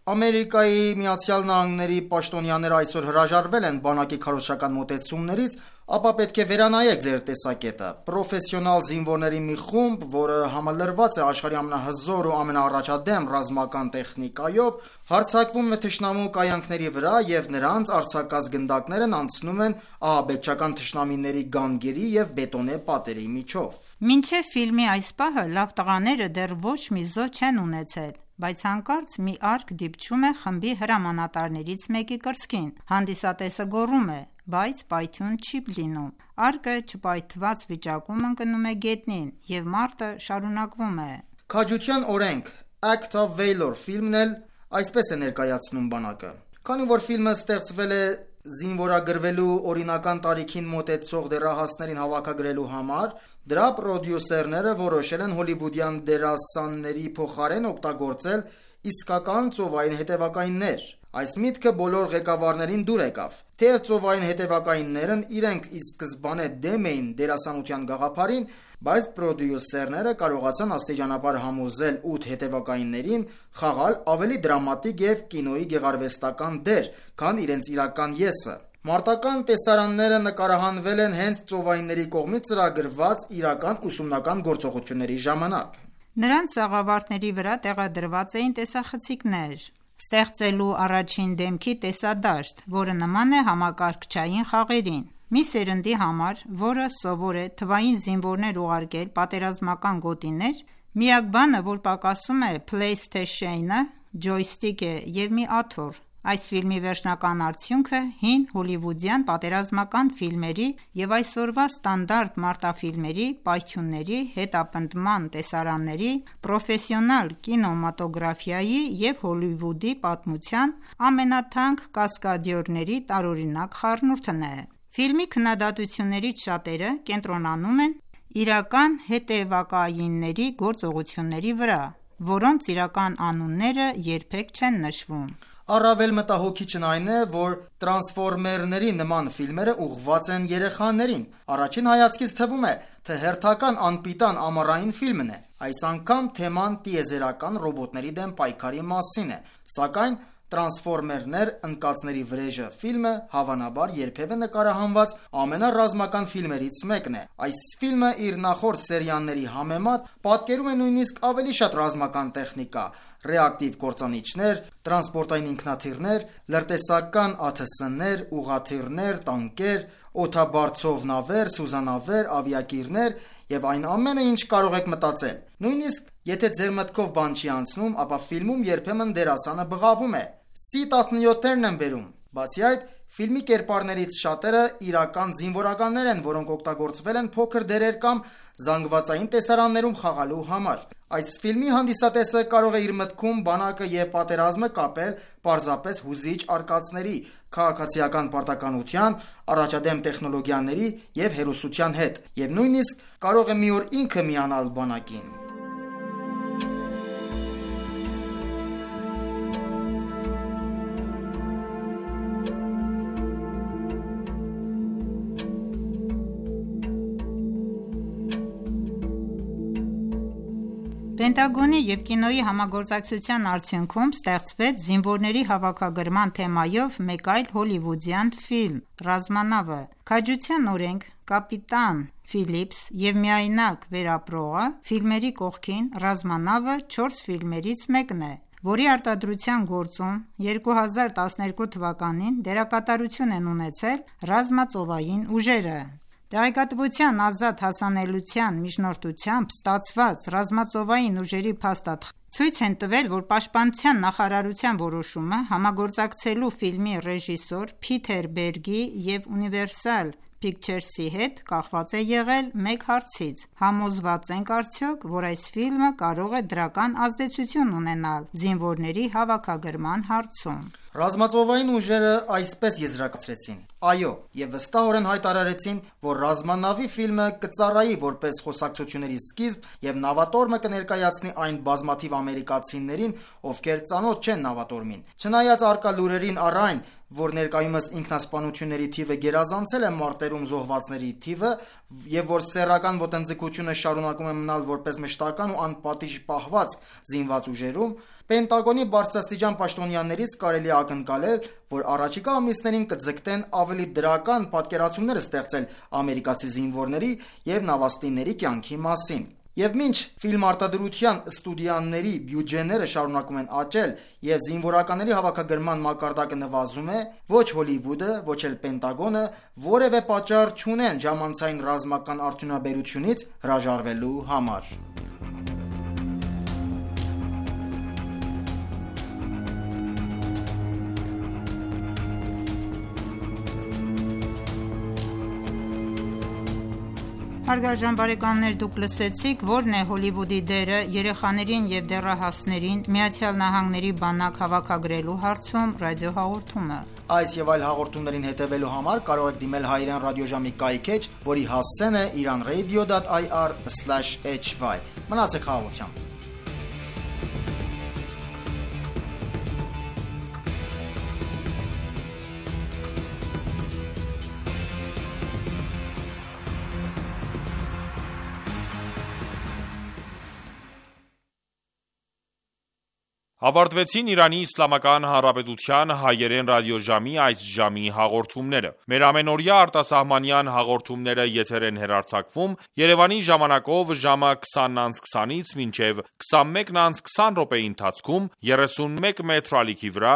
Ամերիկայի Միացյալ Նահանգների պաշտոնյաները այսօր հրաժարվել են բանակի քարոզչական մոտեցումներից, ապա պետք է վերանայեք ձեր տեսակետը։ Պրոֆեսիոնալ զինվորների մի խումբ, որը համալրված է աշխարհի ամենահզոր ու ամենաառաջադեմ ռազմական տեխնիկայով, հարձակվում է թշնամու կայանքների վրա եւ նրանց արձակած գնդակներն անցնում են ահաբեկչական թշնամիների գանգերի եւ բետոնե պատերի միջով։
Մինչև ֆիլմի այս պահը լավ տղաները դեռ ոչ մի զոհ չեն ունեցել, բայց հանկարծ մի արկ դիպչում է խմբի հրամանատարներից մեկի կրծքին։ Հանդիսատեսը գոռում է, բայց պայթյուն չի լինում։ Արկը չպայթված վիճակում ընկնում է գետնին եւ մարտը շարունակվում է։
Քաջության օրենք Act of Valor ֆիլմն էլ այսպես է ներկայացնում բանակը։ Քանի որ ֆիլմը ստեղծվել է զինվորագրվելու օրինական տարիքին մոտեցող դեռահասներին հավաքագրելու համար, դրա պրոդյուսերները որոշել են հոլիվուդյան դերասանների փոխարեն օգտագործել իսկական ծովային հետևակայիններ։ Այս միտքը բոլոր ղեկավարներին դուր եկավ։ Թեև ծովային հետևակայիններն իրենք ի սկզբանե դեմ էին դերասանության գաղափարին, բայց պրոդյուսերները կարողացան աստիճանաբար համոզել 8 հետևակայիններին խաղալ ավելի դրամատիկ եւ կինոյի գեղարվեստական դեր, քան իրենց իրական եսը։ Մարտական տեսարանները նկարահանվել են հենց ծովայինների կողմից ծրագրված իրական ուսումնական գործողությունների ժամանակ։
Նրանց սաղավարտների վրա տեղադրված էին տեսախցիկներ, ստեղծելու առաջին դեմքի տեսադաշտ, որը նման է համակարգչային խաղերին։ Մի սերնդի համար, որը սովոր է թվային զինվորներ ուղարկել պատերազմական գոտիներ, միակ բանը, որ պակասում է PlayStation-ը, ջոյստիկ է եւ մի աթոռ։ Այս ֆիլմի վերջնական արդյունքը հին հոլիվուդյան պատերազմական ֆիլմերի եւ այսօրվա ստանդարտ մարտաֆիլմերի, պայթյունների, հետապնդման տեսարանների, պրոֆեսիոնալ կինեմատոգրաֆիայի եւ Հոլիվուդի պատմության ամենաթանկ կասկադյորների տարօրինակ խառնուրդն է։ Ֆիլմի քննադատություններից շատերը կենտրոնանում են իրական հետևակայինների գործողությունների վրա, որոնց իրական անունները երբեք չեն նշվում։
Առավել մտահոգիչն այն է, որ տրանսֆորմերների նման ֆիլմերը ուղղված են երեխաներին։ Առաջին հայացքից թվում է, թե հերթական անպիտան ամառային ֆիլմն է։ Այս անգամ թեման տիեզերական ռոբոտների դեմ պայքարի մասին է, սակայն Տրանսֆորմերներ ընկածների վրեժը ֆիլմը հավանաբար երբևէ նկարահանված ամենառազմական ֆիլմերից մեկն է։ Այս ֆիլմը իր նախորդ սերիաների համեմատ պատկերում է նույնիսկ ավելի շատ ռազմական տեխնիկա, ռեակտիվ կործանիչներ, տրանսպորտային ինքնաթիռներ, լրտեսական ԱԹՍ-ներ, ուղղաթիռներ, տանկեր, օդաբարձով նավեր, սուզանավեր, ավիակիրներ եւ այն ամենը, ինչ կարող եք մտածել։ Նույնիսկ եթե ձեր մտքով բան չի անցնում, ապա ֆիլմում երբեմն դերասանը բղավում է։ C-17-ներն են բերում։ Բացի այդ, ֆիլմի կերպարներից շատերը իրական զինվորականներ են, որոնք օգտագործվել են փոքր դերեր կամ զանգվածային տեսարաններում խաղալու համար։ Այս ֆիլմի հանդիսատեսը կարող է իր մտքում բանակը եւ պատերազմը կապել պարզապես հուզիչ արկածների, քաղաքացիական պարտականության, առաջադեմ տեխնոլոգիաների եւ հերոսության հետ, եւ նույնիսկ կարող է մի օր ինքը միանալ բանակին։
Պենտագոնի և կինոյի համագործակցության արդյունքում ստեղծվեց զինվորների հավաքագրման թեմայով մեկ այլ հոլիվուդյան ֆիլմ՝ «Ռազմանավը»։ Քաջության օրենք, կապիտան Ֆիլիպս և միայնակ վերապրողը ֆիլմերի կողքին «Ռազմանավը» 4 ֆիլմերից մեկն է, որի արտադրության գործում 2012 թվականին դերակատարություն են ունեցել ռազմածովային ուժերը։ Տեղեկատվության ազատ հասանելիության միջնորդությամբ ստացված ռազմածովային ուժերի փաստաթղթեր ցույց են տվել, որ Պաշտպանության նախարարության որոշումը համագործակցելու ֆիլմի ռեժիսոր Փիթեր Բերգի և Universal Pictures-ի հետ կախված է եղել մեկ հարցից. համոզված ենք արդյոք, որ այս ֆիլմը կարող է դրական ազդեցություն ունենալ զինվորների հավաքագրման հարցում։
Ռազմածովային ուժերը այսպես եզրակացրեցին. այո, եւ վստահորեն հայտարարեցին, որ Ռազմանավի ֆիլմը կծառայի որպես խոսակցությունների սկիզբ եւ նավատորմը կներկայացնի այն բազմաթիվ ամերիկացիներին, ովքեր ծանոթ չեն նավատորմին։ Չնայած արկա լուրերին առ այն, որ ներկայումս ինքնասպանությունների թիվը գերազանցել է մարտերում զոհվածների թիվը եւ որ սեռական ոտնձգությունը շարունակում է մնալ որպես մշտական ու անպատիժ պահվածք զինված ուժերում, Պենտագոնի բարձրաստիճան պաշտոնյաներից կարելի է ակնկալել, որ առաջիկա ամիսներին կձգտեն ավելի դրական պատկերացումներ ստեղծել ամերիկացի զինվորների եւ նավաստիների կյանքի մասին։ Եվ մինչ ֆիլմարտադրության ստուդիաների բյուջեները շարունակում են աճել եւ զինվորականների հավաքագրման մակարդակը նվազում է, ոչ Հոլիվուդը, ոչ էլ Պենտագոնը որևէ պատճառ չունեն ժամանցային ռազմական արդյունաբերությունից հրաժարվելու համար։
Հարգարժան բարեկամներ, դուք լսեցիք, որն է Հոլիվուդի դերը երեխաներին եւ դեռահասներին Միացյալ Նահանգների բանակ հավաքագրելու հարցում ռադիոհաղորդումը։
Այս եւ այլ հաղորդումներին հետևելու համար կարող եք դիմել հայերեն ռադիոժամի կայքէջ, որի հասցեն է iranradio.ir/hy։ Մնացեք հաղորդությամբ։
Ավարտվեցին Իրանի Իսլամական Հանրապետության հայերեն ռադիոժամի այս ժամի հաղորդումները։ Մեր ամենօրյա արտասահմանյան հաղորդումները եթեր են հեռարձակվում Երևանի ժամանակով ժամը 20:20-ից մինչև 21:20 րոպեի ընթացքում 31 մետրի ալիքի վրա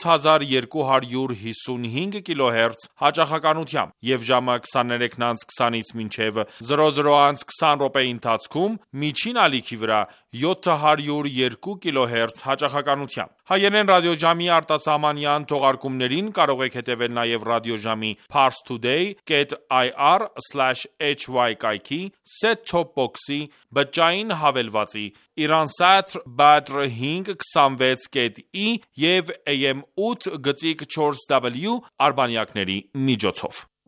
7255 կիլոհերց հաճախականությամբ եւ ժամը 23:20-ից մինչև 00:20 րոպեի ընթացքում միջին ալիքի վրա 702 կիլոհերց հաճախականությամբ։ Հայերեն ռադիոժամի արտասահմանյան թողարկումներին կարող եք հետևել նաև ռադիոժամի parstoday.ir/hy կայքի, set-top box-ի, բջջային հավելվածի, Iransat Badr 526.i եւ AM 8.4W արբանյակների միջոցով։